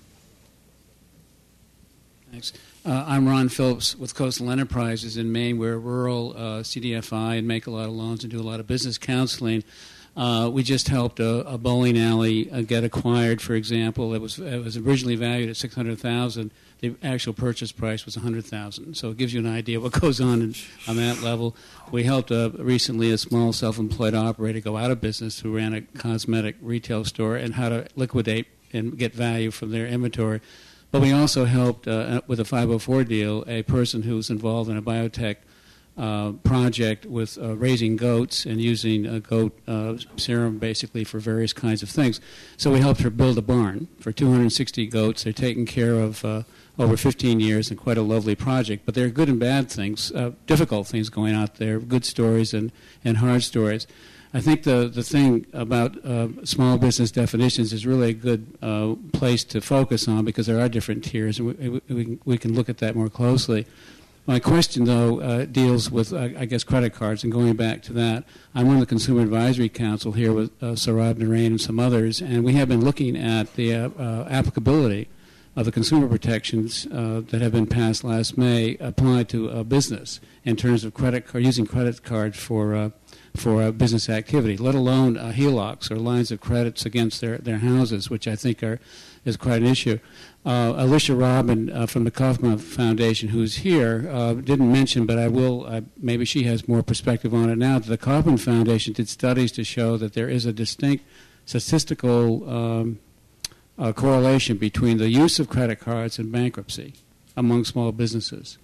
Thanks. Uh, I'm Ron Phillips with Coastal Enterprises in Maine. We're a rural uh, C D F I and make a lot of loans and do a lot of business counseling. Uh, we just helped a, a bowling alley uh, get acquired, for example. It was it was originally valued at six hundred thousand dollars. The actual purchase price was one hundred thousand dollars. So it gives you an idea of what goes on in, on that level. We helped uh, recently a small self-employed operator go out of business who ran a cosmetic retail store and how to liquidate and get value from their inventory. But we also helped, uh, with a five oh four deal, a person who was involved in a biotech uh, project with uh, raising goats and using uh, goat uh, serum basically for various kinds of things. So we helped her build a barn for two hundred sixty goats. They're taken care of uh, over fifteen years and quite a lovely project. But there are good and bad things, uh, difficult things going out there, good stories and, and hard stories. I think the, the thing about uh, small business definitions is really a good uh, place to focus on because there are different tiers, and we, we, we can look at that more closely. My question, though, uh, deals with, uh, I guess, credit cards, and going back to that, I'm on the Consumer Advisory Council here with uh, Saurabh Narain and some others, and we have been looking at the uh, uh, applicability of the consumer protections uh, that have been passed last May applied to a business in terms of credit card, using credit cards for uh, for uh, business activity, let alone uh, H E L O Cs or lines of credits against their, their houses, which I think are is quite an issue. Uh, Alicia Robin uh, from the Kaufman Foundation, who's here, uh, didn't mention, but I will, uh, maybe she has more perspective on it now, that the Kaufman Foundation did studies to show that there is a distinct statistical um, uh, correlation between the use of credit cards and bankruptcy among small businesses.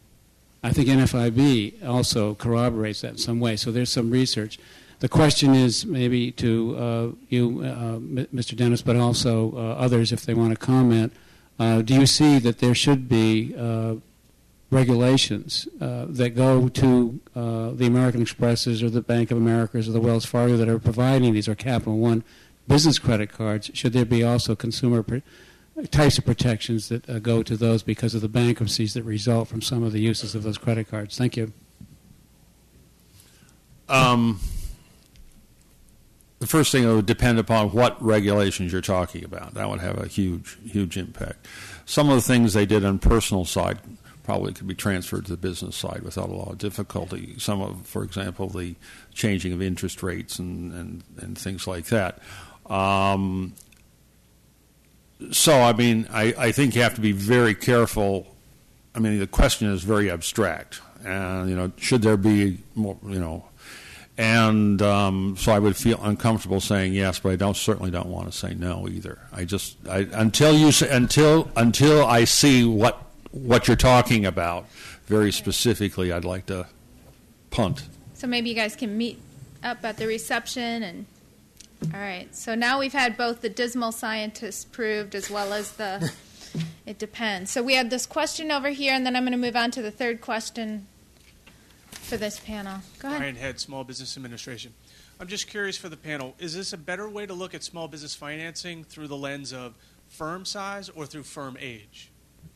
I think N F I B also corroborates that in some way, so there's some research. The question is maybe to uh, you, uh, Mister Dennis, but also uh, others if they want to comment, uh, do you see that there should be uh, regulations uh, that go to uh, the American Expresses or the Bank of Americas or the Wells Fargo that are providing these, or Capital One business credit cards? Should there be also consumer pr- types of protections that uh, go to those because of the bankruptcies that result from some of the uses of those credit cards? Thank you. Um, the first thing, it would depend upon what regulations you're talking about. That would have a huge, huge impact. Some of the things they did on personal side probably could be transferred to the business side without a lot of difficulty. Some of, for example, the changing of interest rates and, and, and things like that. Um, So, I mean, I, I think you have to be very careful. I mean, the question is very abstract. And, you know, should there be more, you know, and um, so I would feel uncomfortable saying yes, but I don't certainly don't want to say no either. I just, I, until you say, until, until I see what, what you're talking about very specifically, I'd like to punt. So maybe you guys can meet up at the reception and... All right. So now we've had both the dismal scientists proved as well as the it depends. So we have this question over here, and then I'm going to move on to the third question for this panel. Go ahead. Brian Head, Small Business Administration. I'm just curious for the panel, is this a better way to look at small business financing through the lens of firm size or through firm age?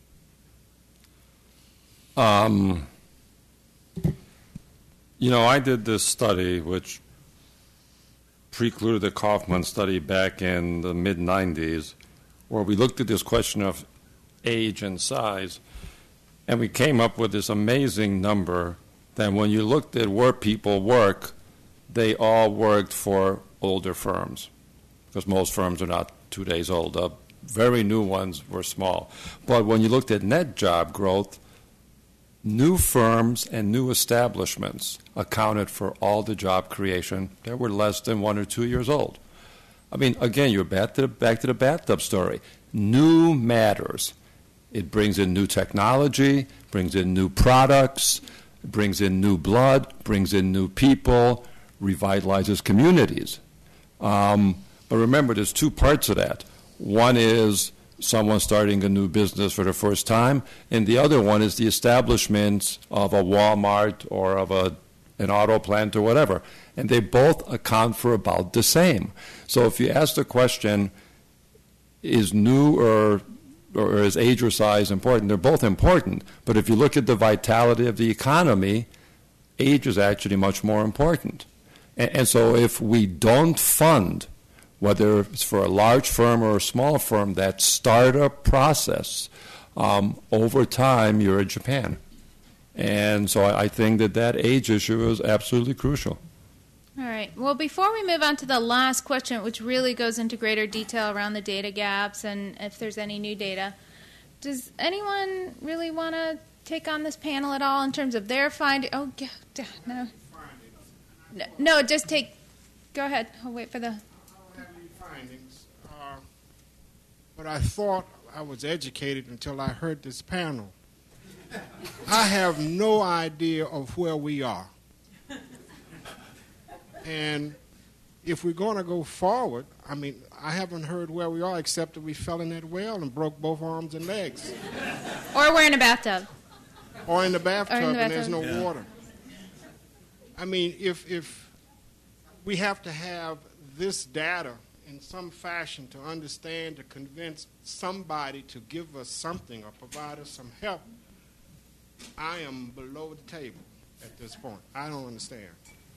Um, you know, I did this study, which precluded the Kaufman study back in the mid nineties, where we looked at this question of age and size, and we came up with this amazing number that when you looked at where people work, they all worked for older firms, because most firms are not two days old. Uh, very new ones were small. But when you looked at net job growth, new firms and new establishments accounted for all the job creation that were less than one or two years old. I mean, again, you're back to the, back to the bathtub story. New matters. It brings in new technology, brings in new products, brings in new blood, brings in new people, revitalizes communities. Um, but remember, there's two parts of that. One is someone starting a new business for the first time, and the other one is the establishment of a Walmart or of a, an auto plant or whatever. And they both account for about the same. So if you ask the question, is new or, or is age or size important? They're both important. But if you look at the vitality of the economy, age is actually much more important. And, and so if we don't fund, whether it's for a large firm or a small firm, that startup process, um, over time, you're in Japan. And so I, I think that that age issue is absolutely crucial. All right. Well, before we move on to the last question, which really goes into greater detail around the data gaps and if there's any new data, does anyone really want to take on this panel at all in terms of their finding? Oh, yeah, no. no. No, just take, go ahead. I'll wait for the... I don't have any findings, uh, but I thought I was educated until I heard this panel. I have no idea of where we are. And if we're going to go forward, I mean, I haven't heard where we are except that we fell in that well and broke both arms and legs. Or we're in a bathtub. Or in the bathtub, in the bathtub. and there's no Yeah. water. I mean, if if we have to have this data in some fashion to understand, to convince somebody to give us something or provide us some help, I am below the table at this point. I don't understand.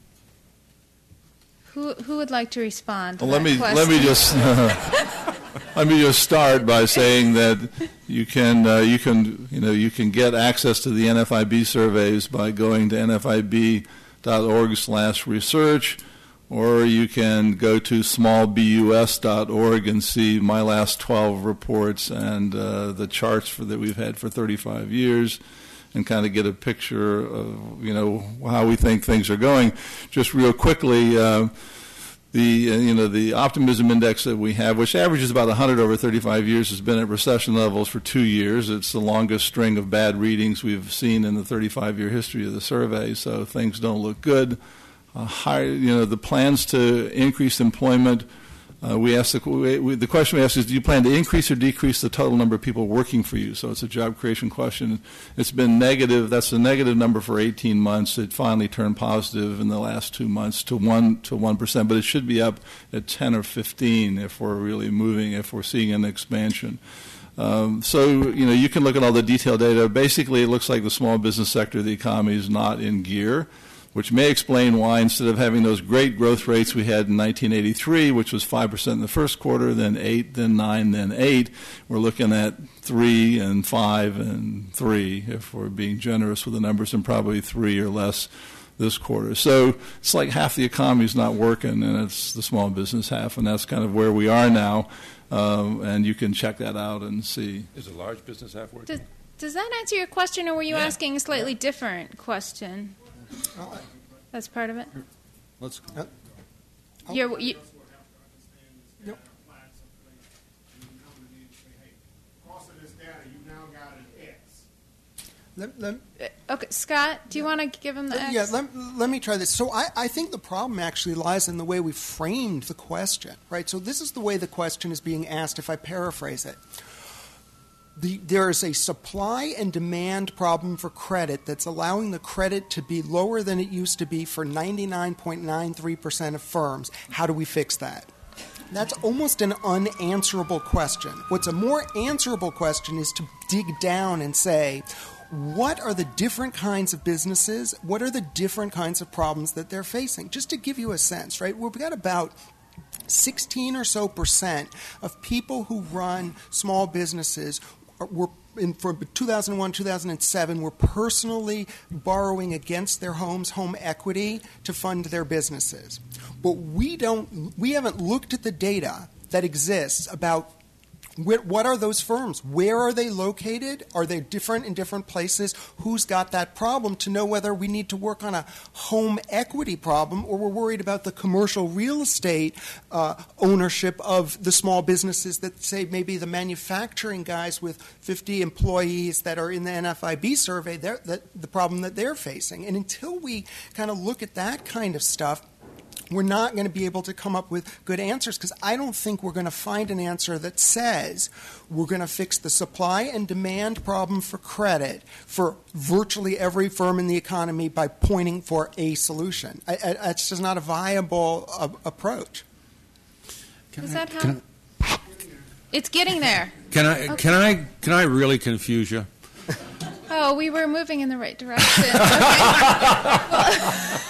Who who would like to respond to Well, let that me question? let me just let me just start by saying that you can uh, you can you know you can get access to the N F I B surveys by going to N F I B dot org slash research, or you can go to small bus dot org and see my last twelve reports and uh, the charts for, that we've had for thirty-five years. And kind of get a picture of, you know, how we think things are going. Just real quickly, uh, the uh, you know the optimism index that we have, which averages about one hundred over thirty-five years, has been at recession levels for two years. It's the longest string of bad readings we've seen in the thirty-five-year history of the survey. So things don't look good. Uh, high, you know, the plans to increase employment. Uh, we asked the, we, the question we asked is, do you plan to increase or decrease the total number of people working for you? So it's a job creation question. It's been negative. That's a negative number for eighteen months. It finally turned positive in the last two months to one to one percent, but it should be up at ten or fifteen if we're really moving, if we're seeing an expansion. Um, so you know, you can look at all the detailed data. Basically, it looks like the small business sector of the economy is not in gear, which may explain why instead of having those great growth rates we had in nineteen eighty-three, which was five percent in the first quarter, then eight, then nine, then eight, we're looking at three and five and three, if we're being generous with the numbers, and probably three or less this quarter. So it's like half the economy is not working, and it's the small business half, and that's kind of where we are now, um, and you can check that out and see. Is the large business half working? Does, does that answer your question, or were you Yeah. asking a slightly different question? That's part of it. Let's. Uh, oh. You're, you, Yep. Let, let, okay, Scott, do you want to give him the X? yeah, let, let me try this. So I, I think the problem actually lies in the way we framed the question, right? So this is the way the question is being asked, if I paraphrase it. The, there is a supply and demand problem for credit that's allowing the credit to be lower than it used to be for ninety-nine point nine three percent of firms. How do we fix that? That's almost an unanswerable question. What's a more answerable question is to dig down and say, what are the different kinds of businesses? What are the different kinds of problems that they're facing? Just to give you a sense, right? We've got about sixteen or so percent of people who run small businesses were in, from two thousand one, two thousand seven, were personally borrowing against their homes, home equity, to fund their businesses. But we don't, we haven't looked at the data that exists about Where, what are those firms? Where are they located? Are they different in different places? Who's got that problem to know whether we need to work on a home equity problem or we're worried about the commercial real estate uh, ownership of the small businesses that, say, maybe the manufacturing guys with fifty employees that are in the N F I B survey, that, the problem that they're facing. And until we kind of look at that kind of stuff, we're not going to be able to come up with good answers, because I don't think we're going to find an answer that says we're going to fix the supply and demand problem for credit for virtually every firm in the economy by pointing for a solution. I, I, it's just not a viable uh, approach. Can Does I, that help? I, it's getting there. Can I, okay. can I, can I really confuse you? Oh, we were moving in the right direction. Okay. Well,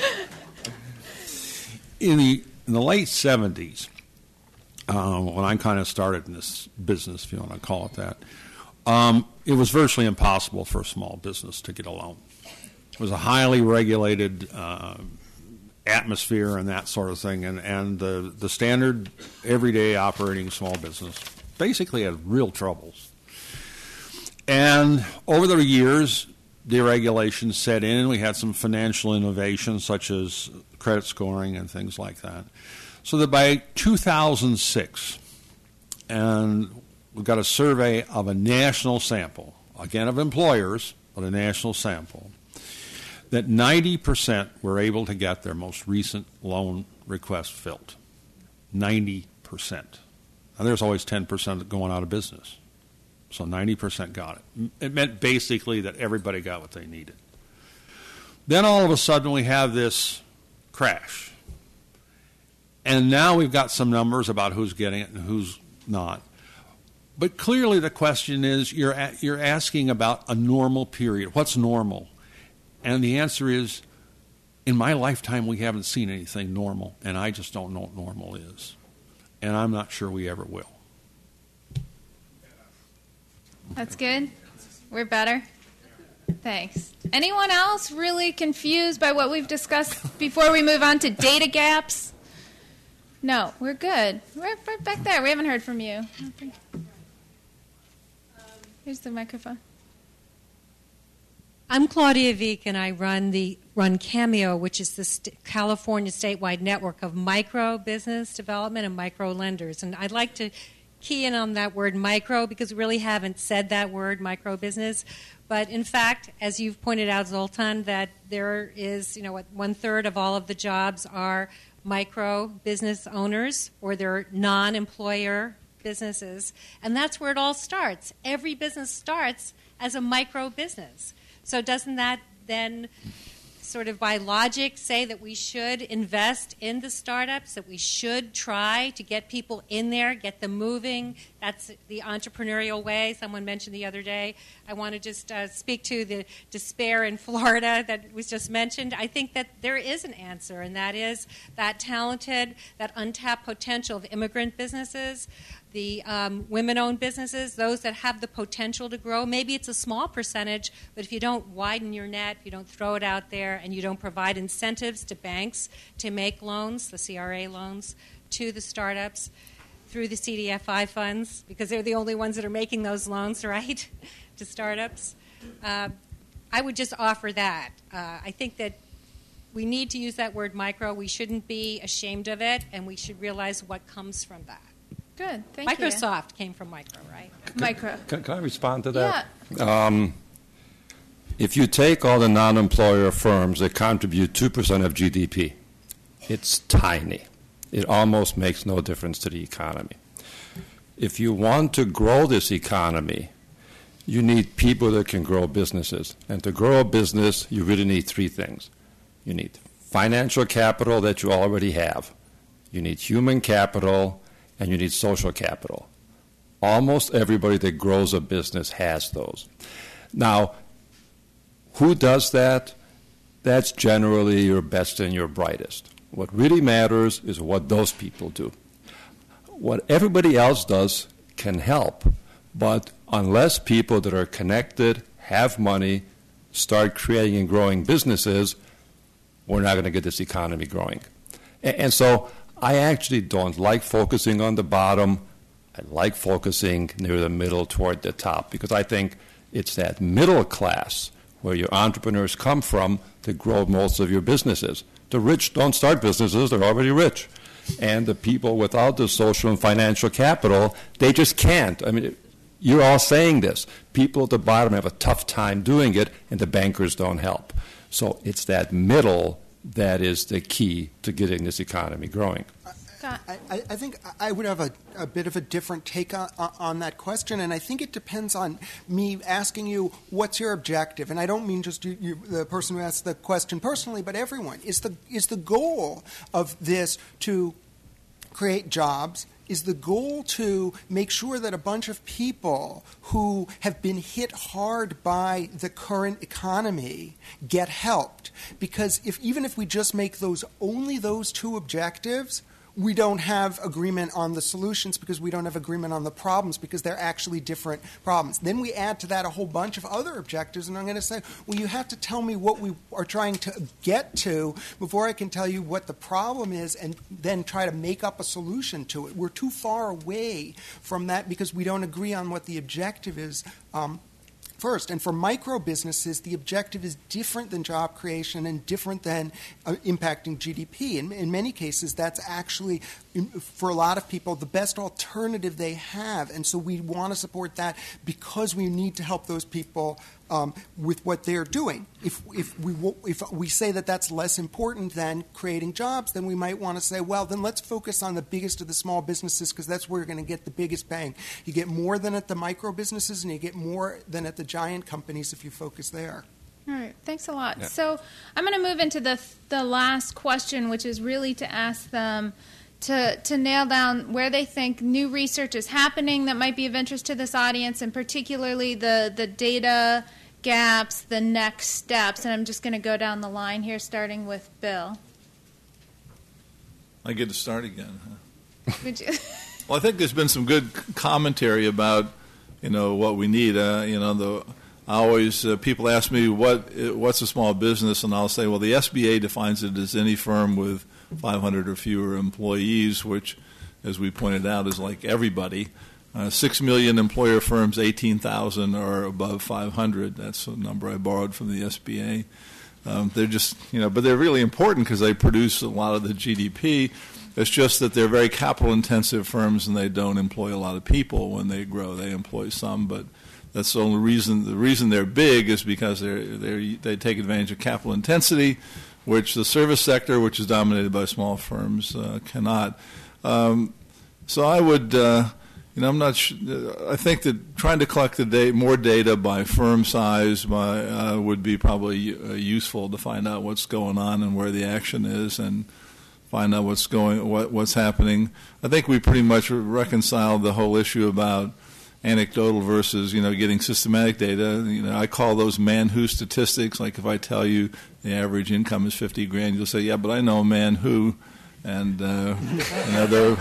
In the, in the late seventies, um, when I kind of started in this business, if you want to call it that, um, it was virtually impossible for a small business to get a loan. It was a highly regulated uh, atmosphere and that sort of thing, and, and the, the standard everyday operating small business basically had real troubles. And over the years, deregulation set in. We had some financial innovations such as credit scoring and things like that. So that by two thousand six, and we got a survey of a national sample, again of employers, but a national sample, that ninety percent were able to get their most recent loan request filled. ninety percent. Now there's always ten percent going out of business. So ninety percent got it. It meant basically that everybody got what they needed. Then all of a sudden we have this crash. And now we've got some numbers about who's getting it and who's not. But clearly the question is, you're, a, you're asking about a normal period. What's normal? And the answer is, in my lifetime we haven't seen anything normal, and I just don't know what normal is. And I'm not sure we ever will. That's good. We're better. Thanks. Anyone else really confused by what we've discussed before we move on to data gaps? No, we're good. We're right back there. We haven't heard from you. Here's the microphone. I'm Claudia Veek, and I run the run Cameo, which is the st- California statewide network of micro business development and micro lenders. And I'd like to key in on that word micro, because we really haven't said that word, micro business. But in fact, as you've pointed out, Zoltan, that there is, you know, what, one-third of all of the jobs are micro business owners, or they're non-employer businesses. And that's where it all starts. Every business starts as a micro business. So doesn't that then sort of by logic say that we should invest in the startups, that we should try to get people in there, get them moving? That's the entrepreneurial way someone mentioned the other day. I want to just uh, speak to the despair in Florida that was just mentioned. I think that there is an answer, and that is that talented, that untapped potential of immigrant businesses, the um, women-owned businesses, those that have the potential to grow. Maybe it's a small percentage, but if you don't widen your net, if you don't throw it out there, and you don't provide incentives to banks to make loans, the C R A loans, to the startups through the C D F I funds, because they're the only ones that are making those loans, right, to startups, uh, I would just offer that. Uh, I think that we need to use that word micro. We shouldn't be ashamed of it, and we should realize what comes from that. Good, thank Microsoft you. Microsoft came from micro, right? Micro. Can, can I respond to that? Yeah. Um, if you take all the non-employer firms that contribute two percent of G D P, it's tiny. It almost makes no difference to the economy. If you want to grow this economy, you need people that can grow businesses. And to grow a business, you really need three things. You need financial capital that you already have. You need human capital, and you need social capital. Almost everybody that grows a business has those. Now, who does that? That's generally your best and your brightest. What really matters is what those people do. What everybody else does can help, but unless people that are connected, have money, start creating and growing businesses, we're not going to get this economy growing. And, and so I actually don't like focusing on the bottom. I like focusing near the middle toward the top because I think it's that middle class where your entrepreneurs come from to grow most of your businesses. The rich don't start businesses, they're already rich. And the people without the social and financial capital, they just can't. I mean, you're all saying this. People at the bottom have a tough time doing it, and the bankers don't help. So it's that middle that is the key to getting this economy growing. I, I think I would have a, a bit of a different take on, on that question, and I think it depends on me asking you, what's your objective? And I don't mean just you, you, the person who asked the question personally, but everyone. Is the, is the goal of this to create jobs? Is the goal to make sure that a bunch of people who have been hit hard by the current economy get helped? Because if even if we just make those only those two objectives, we don't have agreement on the solutions because we don't have agreement on the problems because they're actually different problems. Then we add to that a whole bunch of other objectives, and I'm going to say, well, you have to tell me what we are trying to get to before I can tell you what the problem is and then try to make up a solution to it. We're too far away from that because we don't agree on what the objective is. Um, First, and for micro businesses, the objective is different than job creation and different than uh, impacting G D P. In, in many cases, that's actually, in, for a lot of people, the best alternative they have. And so we want to support that because we need to help those people um, with what they're doing. If, if, we, if we say that that's less important than creating jobs, then we might want to say, well, then let's focus on the biggest of the small businesses because that's where you're going to get the biggest bang. You get more than at the micro businesses and you get more than at the giant companies if you focus there. All right, thanks a lot. Yeah. So I'm going to move into the the last question, which is really to ask them to to nail down where they think new research is happening that might be of interest to this audience, and particularly the, the data gaps, the next steps. And I'm just going to go down the line here, starting with Bill. I get to start again, huh? Would you? Well, I think there's been some good commentary about, you know, what we need. Uh, you know, the I always uh, people ask me what what's a small business, and I'll say, well, the S B A defines it as any firm with five hundred or fewer employees, which, as we pointed out, is like everybody. Uh, Six million employer firms, eighteen thousand are above five hundred. That's a number I borrowed from the S B A. Um, they're just, you know, but they're really important because they produce a lot of the G D P. It's just that they're very capital-intensive firms, and they don't employ a lot of people when they grow. They employ some, but that's the only reason. The reason they're big is because they're, they're, they take advantage of capital intensity, which the service sector, which is dominated by small firms, uh, cannot. Um, so I would, uh, you know, I'm not. Sh- I think that trying to collect the da- more data by firm size by, uh, would be probably uh, useful to find out what's going on and where the action is, and find out what's going, what, what's happening. I think we pretty much reconciled the whole issue about anecdotal versus, you know, getting systematic data. You know, I call those man-who statistics. Like if I tell you the average income is fifty grand, you'll say, yeah, but I know a man who. And uh, you know, the,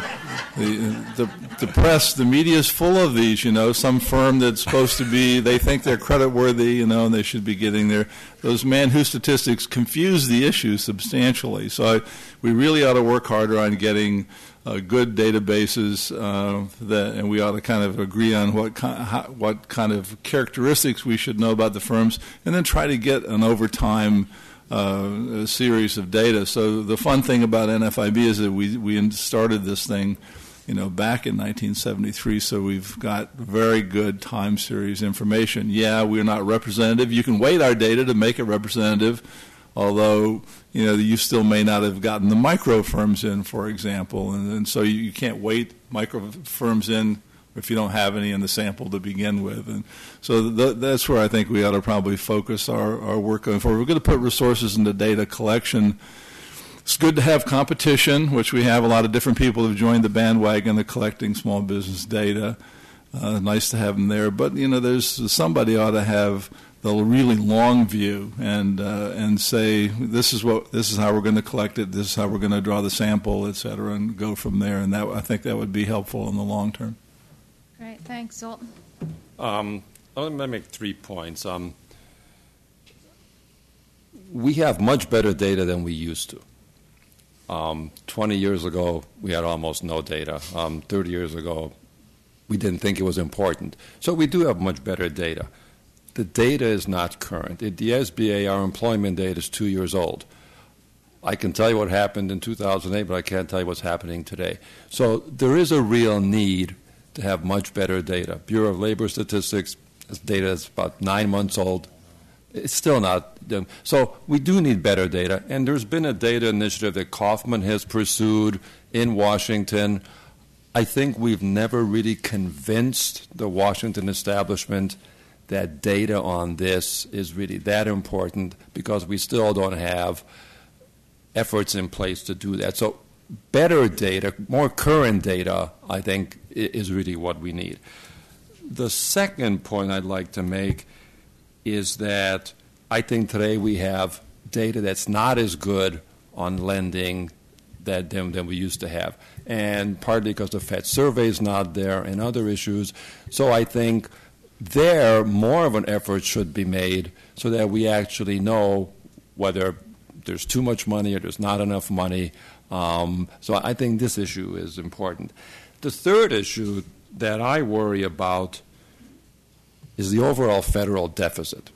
the the press, the media is full of these. You know, some firm that's supposed to be, they think they're credit worthy, you know, and they should be getting their. Those man-who statistics confuse the issue substantially. So I, we really ought to work harder on getting uh, good databases, uh, that, and we ought to kind of agree on what kind, how, what kind of characteristics we should know about the firms, and then try to get an over time Uh, a series of data. So the fun thing about N F I B is that we we started this thing, you know, back in nineteen seventy-three. So we've got very good time series information. Yeah, we're not representative. You can weight our data to make it representative, although you know you still may not have gotten the micro firms in, for example, and, and so you, you can't weight micro firms in if you don't have any in the sample to begin with. And so th- that's where I think we ought to probably focus our, our work going forward. We're going to put resources into data collection. It's good to have competition, which we have. A lot of different people have joined the bandwagon of collecting small business data. Uh, nice to have them there. But, you know, there's somebody ought to have the really long view and uh, and say, this is what this is how we're going to collect it, this is how we're going to draw the sample, et cetera, and go from there. And that I think that would be helpful in the long term. Great, thanks, Zoltan. Um, let me make three points. Um, we have much better data than we used to. Um, twenty years ago, we had almost no data. Um, thirty years ago, we didn't think it was important. So we do have much better data. The data is not current. At the S B A, our employment data is two years old. I can tell you what happened in two thousand eight, but I can't tell you what's happening today. So there is a real need to have much better data. Bureau of Labor Statistics data is about nine months old. It's still not. So we do need better data. And there's been a data initiative that Kaufman has pursued in Washington. I think we've never really convinced the Washington establishment that data on this is really that important, because we still don't have efforts in place to do that. So better data, more current data, I think, is really what we need. The second point I'd like to make is that I think today we have data that's not as good on lending that than, than we used to have, and partly because the Fed survey is not there and other issues. So I think there more of an effort should be made so that we actually know whether there's too much money or there's not enough money. Um, so I think this issue is important. The third issue that I worry about is the overall federal deficit.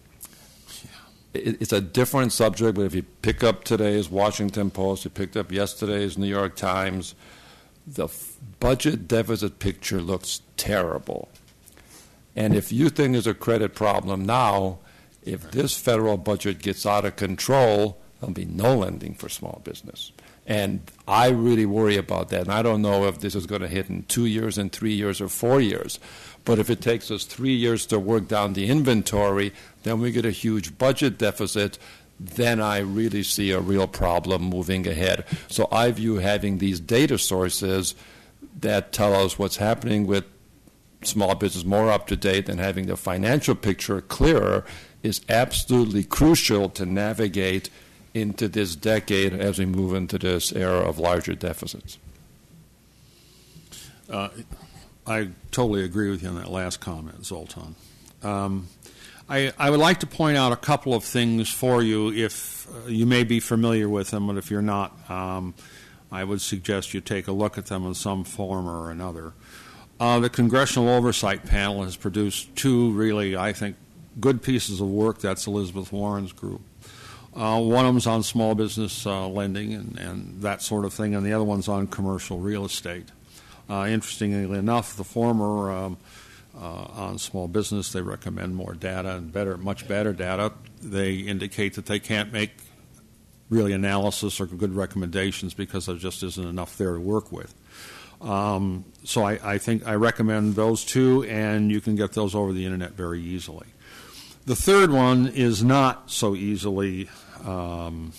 It, it's a different subject, but if you pick up today's Washington Post, you picked up yesterday's New York Times, the f- budget deficit picture looks terrible. And if you think there's a credit problem now, if this federal budget gets out of control, there'll be no lending for small business. And I really worry about that. And I don't know if this is going to hit in two years, and three years, or four years. But if it takes us three years to work down the inventory, then we get a huge budget deficit. Then I really see a real problem moving ahead. So I view having these data sources that tell us what's happening with small business more up to date and having the financial picture clearer is absolutely crucial to navigate into this decade as we move into this era of larger deficits. Uh, I totally agree with you on that last comment, Zoltan. Um, I, I would like to point out a couple of things for you. If uh, you may be familiar with them, but if you're not, um, I would suggest you take a look at them in some form or another. Uh, the Congressional Oversight Panel has produced two really, I think, good pieces of work. That's Elizabeth Warren's group. Uh, one of them's on small business uh, lending and, and that sort of thing, and the other one's on commercial real estate. Uh, interestingly enough, the former um, uh, on small business, they recommend more data and better, much better data. They indicate that they can't make really analysis or good recommendations because there just isn't enough there to work with. Um, so I, I think I recommend those two, and you can get those over the internet very easily. The third one is not so easily um,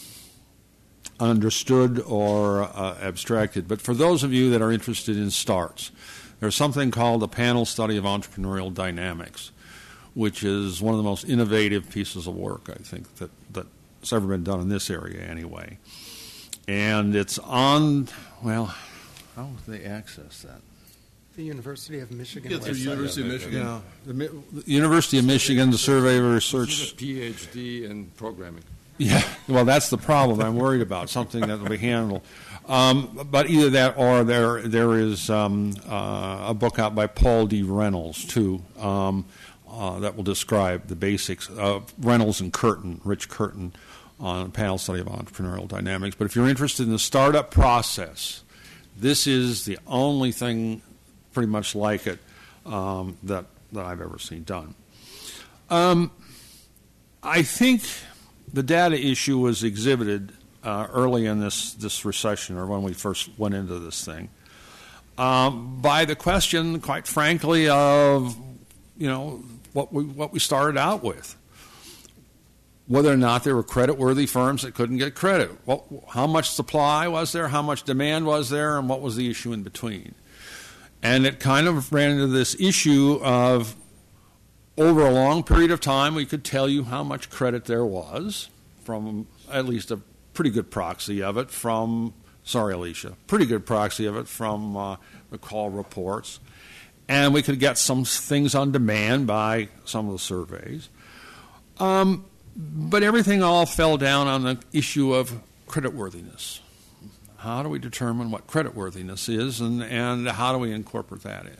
understood or uh, abstracted, but for those of you that are interested in STARTS, there's something called the Panel Study of Entrepreneurial Dynamics, which is one of the most innovative pieces of work, I think, that, that's ever been done in this area anyway. And it's on, well, how do they access that? The University of Michigan. Yeah, through University of Michigan. Yeah, the, the University of Michigan, the Survey of Research. P H D in programming. Yeah, well, that's the problem I'm worried about, something that will be handled. Um, but either that or there there is um, uh, a book out by Paul D. Reynolds, too, um, uh, that will describe the basics of Reynolds and Curtin, Rich Curtin, on a panel study of entrepreneurial dynamics. But if you're interested in the startup process, this is the only thing pretty much like it um, that, that I've ever seen done. Um, I think the data issue was exhibited uh, early in this, this recession, or when we first went into this thing, um, by the question, quite frankly, of you know what we what we started out with, whether or not there were credit-worthy firms that couldn't get credit. What, how much supply was there? How much demand was there? And what was the issue in between? And it kind of ran into this issue of, over a long period of time, we could tell you how much credit there was from at least a pretty good proxy of it from, sorry, Alicia, pretty good proxy of it from uh, the call reports. And we could get some things on demand by some of the surveys. Um, but everything all fell down on the issue of creditworthiness. How do we determine what creditworthiness is, and, and how do we incorporate that in?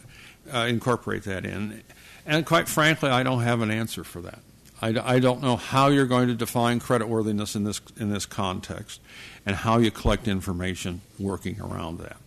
uh, incorporate that in. And quite frankly, I don't have an answer for that. I, d- I don't know how you're going to define creditworthiness in this in this context, and how you collect information working around that.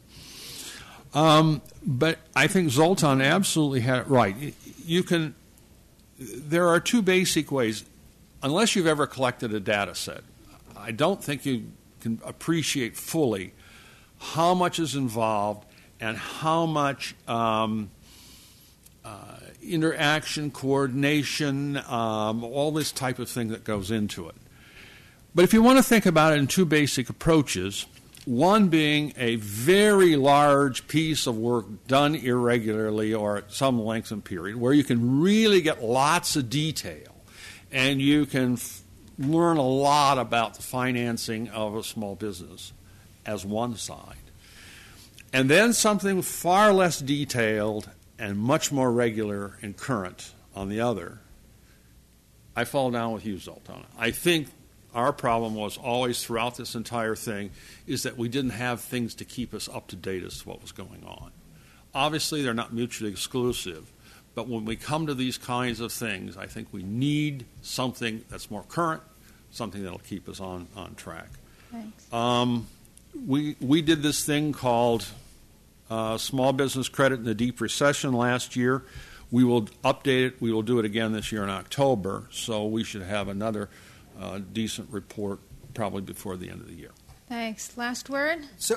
Um, but I think Zoltan absolutely had it right. You can. There are two basic ways. Unless you've ever collected a data set, I don't think you can appreciate fully how much is involved and how much um, uh, interaction, coordination, um, all this type of thing that goes into it. But if you want to think about it in two basic approaches, one being a very large piece of work done irregularly or at some length and period, where you can really get lots of detail and you can f- learn a lot about the financing of a small business as one side. And then something far less detailed and much more regular and current on the other. I fall down with you, Zoltan. I think our problem was always throughout this entire thing is that we didn't have things to keep us up to date as to what was going on. Obviously, they're not mutually exclusive, but when we come to these kinds of things, I think we need something that's more current, something that'll keep us on, on track. Thanks. Um, we, we did this thing called uh, Small Business Credit in the Deep Recession last year. We will update it. We will do it again this year in October, so we should have another Uh, decent report probably before the end of the year. Thanks. Last word? So,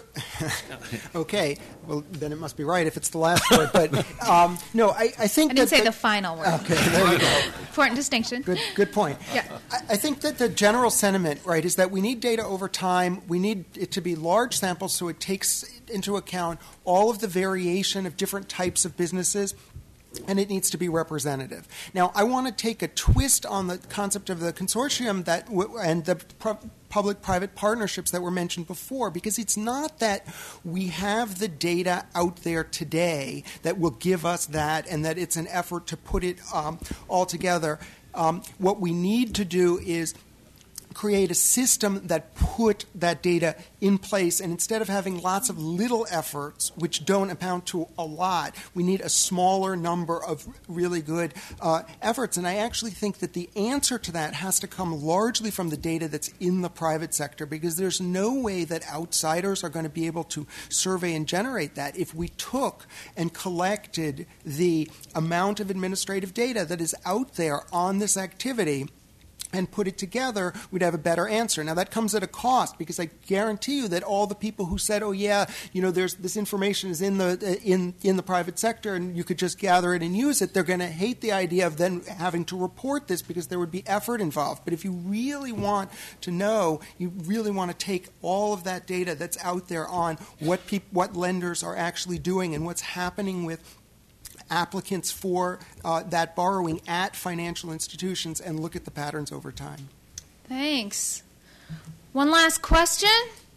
okay. Well, then it must be right if it's the last word. But um, no, I, I think I didn't that say the, the final word. Okay, there you go. Important distinction. Good, good point. Yeah. I, I think that the general sentiment, right, is that we need data over time. We need it to be large samples so it takes into account all of the variation of different types of businesses, and it needs to be representative. Now, I want to take a twist on the concept of the consortium that w- and the pro- public-private partnerships that were mentioned before, because it's not that we have the data out there today that will give us that and that it's an effort to put it um, all together. Um, what we need to do is create a system that put that data in place, and instead of having lots of little efforts which don't amount to a lot, we need a smaller number of really good uh, efforts. And I actually think that the answer to that has to come largely from the data that's in the private sector, because there's no way that outsiders are going to be able to survey and generate that. If we took and collected the amount of administrative data that is out there on this activity and put it together, we'd have a better answer. Now, that comes at a cost, because I guarantee you that all the people who said, oh, yeah, you know, there's this information is in the in, in the private sector and you could just gather it and use it, they're going to hate the idea of then having to report this, because there would be effort involved. But if you really want to know, you really want to take all of that data that's out there on what peop- what lenders are actually doing and what's happening with applicants for uh, that borrowing at financial institutions, and look at the patterns over time. Thanks. One last question?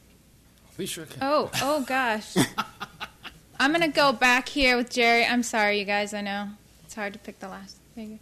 We sure can. Oh, oh gosh. I'm going to go back here with Jerry. I'm sorry, you guys. I know. It's hard to pick the last. There you go.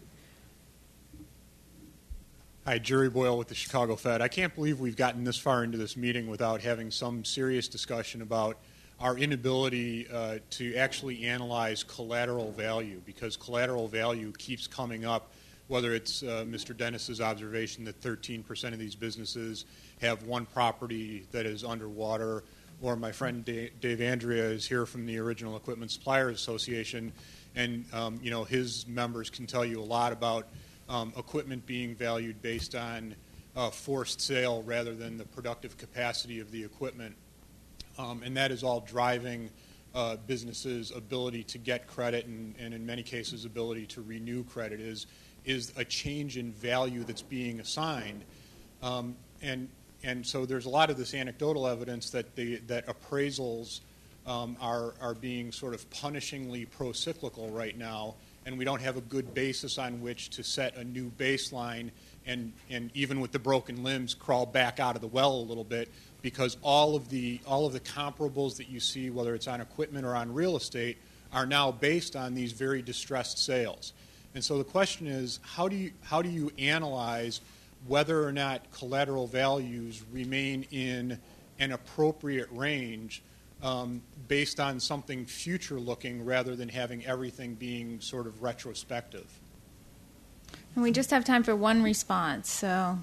Hi, Jerry Boyle with the Chicago Fed. I can't believe we've gotten this far into this meeting without having some serious discussion about our inability uh, to actually analyze collateral value, because collateral value keeps coming up, whether it's uh, Mister Dennis's observation that thirteen percent of these businesses have one property that is underwater, or my friend Dave, Dave Andrea is here from the Original Equipment Suppliers Association, and um, you know, his members can tell you a lot about um, equipment being valued based on uh, forced sale rather than the productive capacity of the equipment. Um, and that is all driving uh, businesses' ability to get credit, and, and in many cases ability to renew credit, is is a change in value that's being assigned. Um, and and so there's a lot of this anecdotal evidence that the that appraisals um, are are being sort of punishingly pro-cyclical right now, and we don't have a good basis on which to set a new baseline, and and even with the broken limbs, crawl back out of the well a little bit, because all of the all of the comparables that you see, whether it's on equipment or on real estate, are now based on these very distressed sales. And so the question is, how do you how do you analyze whether or not collateral values remain in an appropriate range um, based on something future-looking rather than having everything being sort of retrospective. And we just have time for one response, so.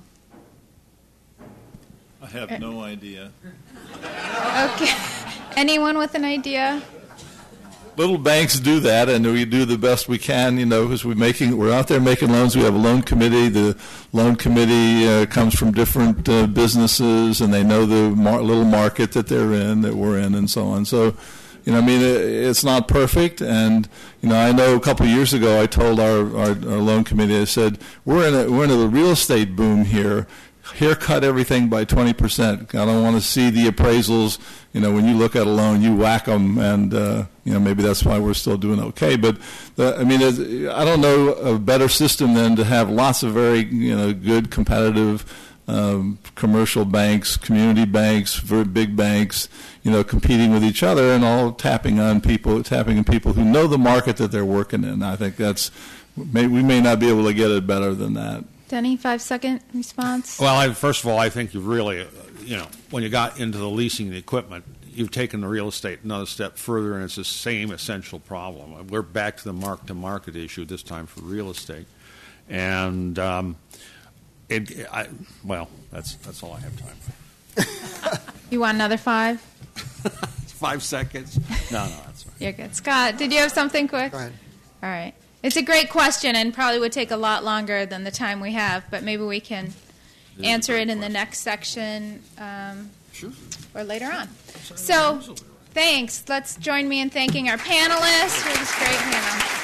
I have no idea. Okay. Anyone with an idea? Little banks do that, and we do the best we can, you know, because we're making, we're out there making loans. We have a loan committee. The loan committee uh, comes from different uh, businesses, and they know the mar- little market that they're in, that we're in, and so on. So, you know, I mean, it, it's not perfect. And, you know, I know a couple of years ago I told our, our, our loan committee, I said, we're in a, we're in a real estate boom here. Haircut everything by twenty percent. I don't want to see the appraisals. You know, when you look at a loan, you whack them, and uh, you know maybe that's why we're still doing okay. But the, I mean, I don't know a better system than to have lots of very you know good competitive um, commercial banks, community banks, very big banks, you know, competing with each other and all tapping on people, tapping on people who know the market that they're working in. I think that's may, we may not be able to get it better than that. Denny, five-second response? Well, I, first of all, I think you've really, uh, you know, when you got into the leasing the equipment, you've taken the real estate another step further, and it's the same essential problem. We're back to the mark-to-market issue this time for real estate. And, um, it, I, well, that's that's all I have time for. You want another five? Five seconds? No, no, that's fine. You're good. Scott, did you have something quick? Go ahead. All right. It's a great question and probably would take a lot longer than the time we have, but maybe we can answer it in the next section um, sure. or later on. So, thanks. Let's join me in thanking our panelists for this great panel.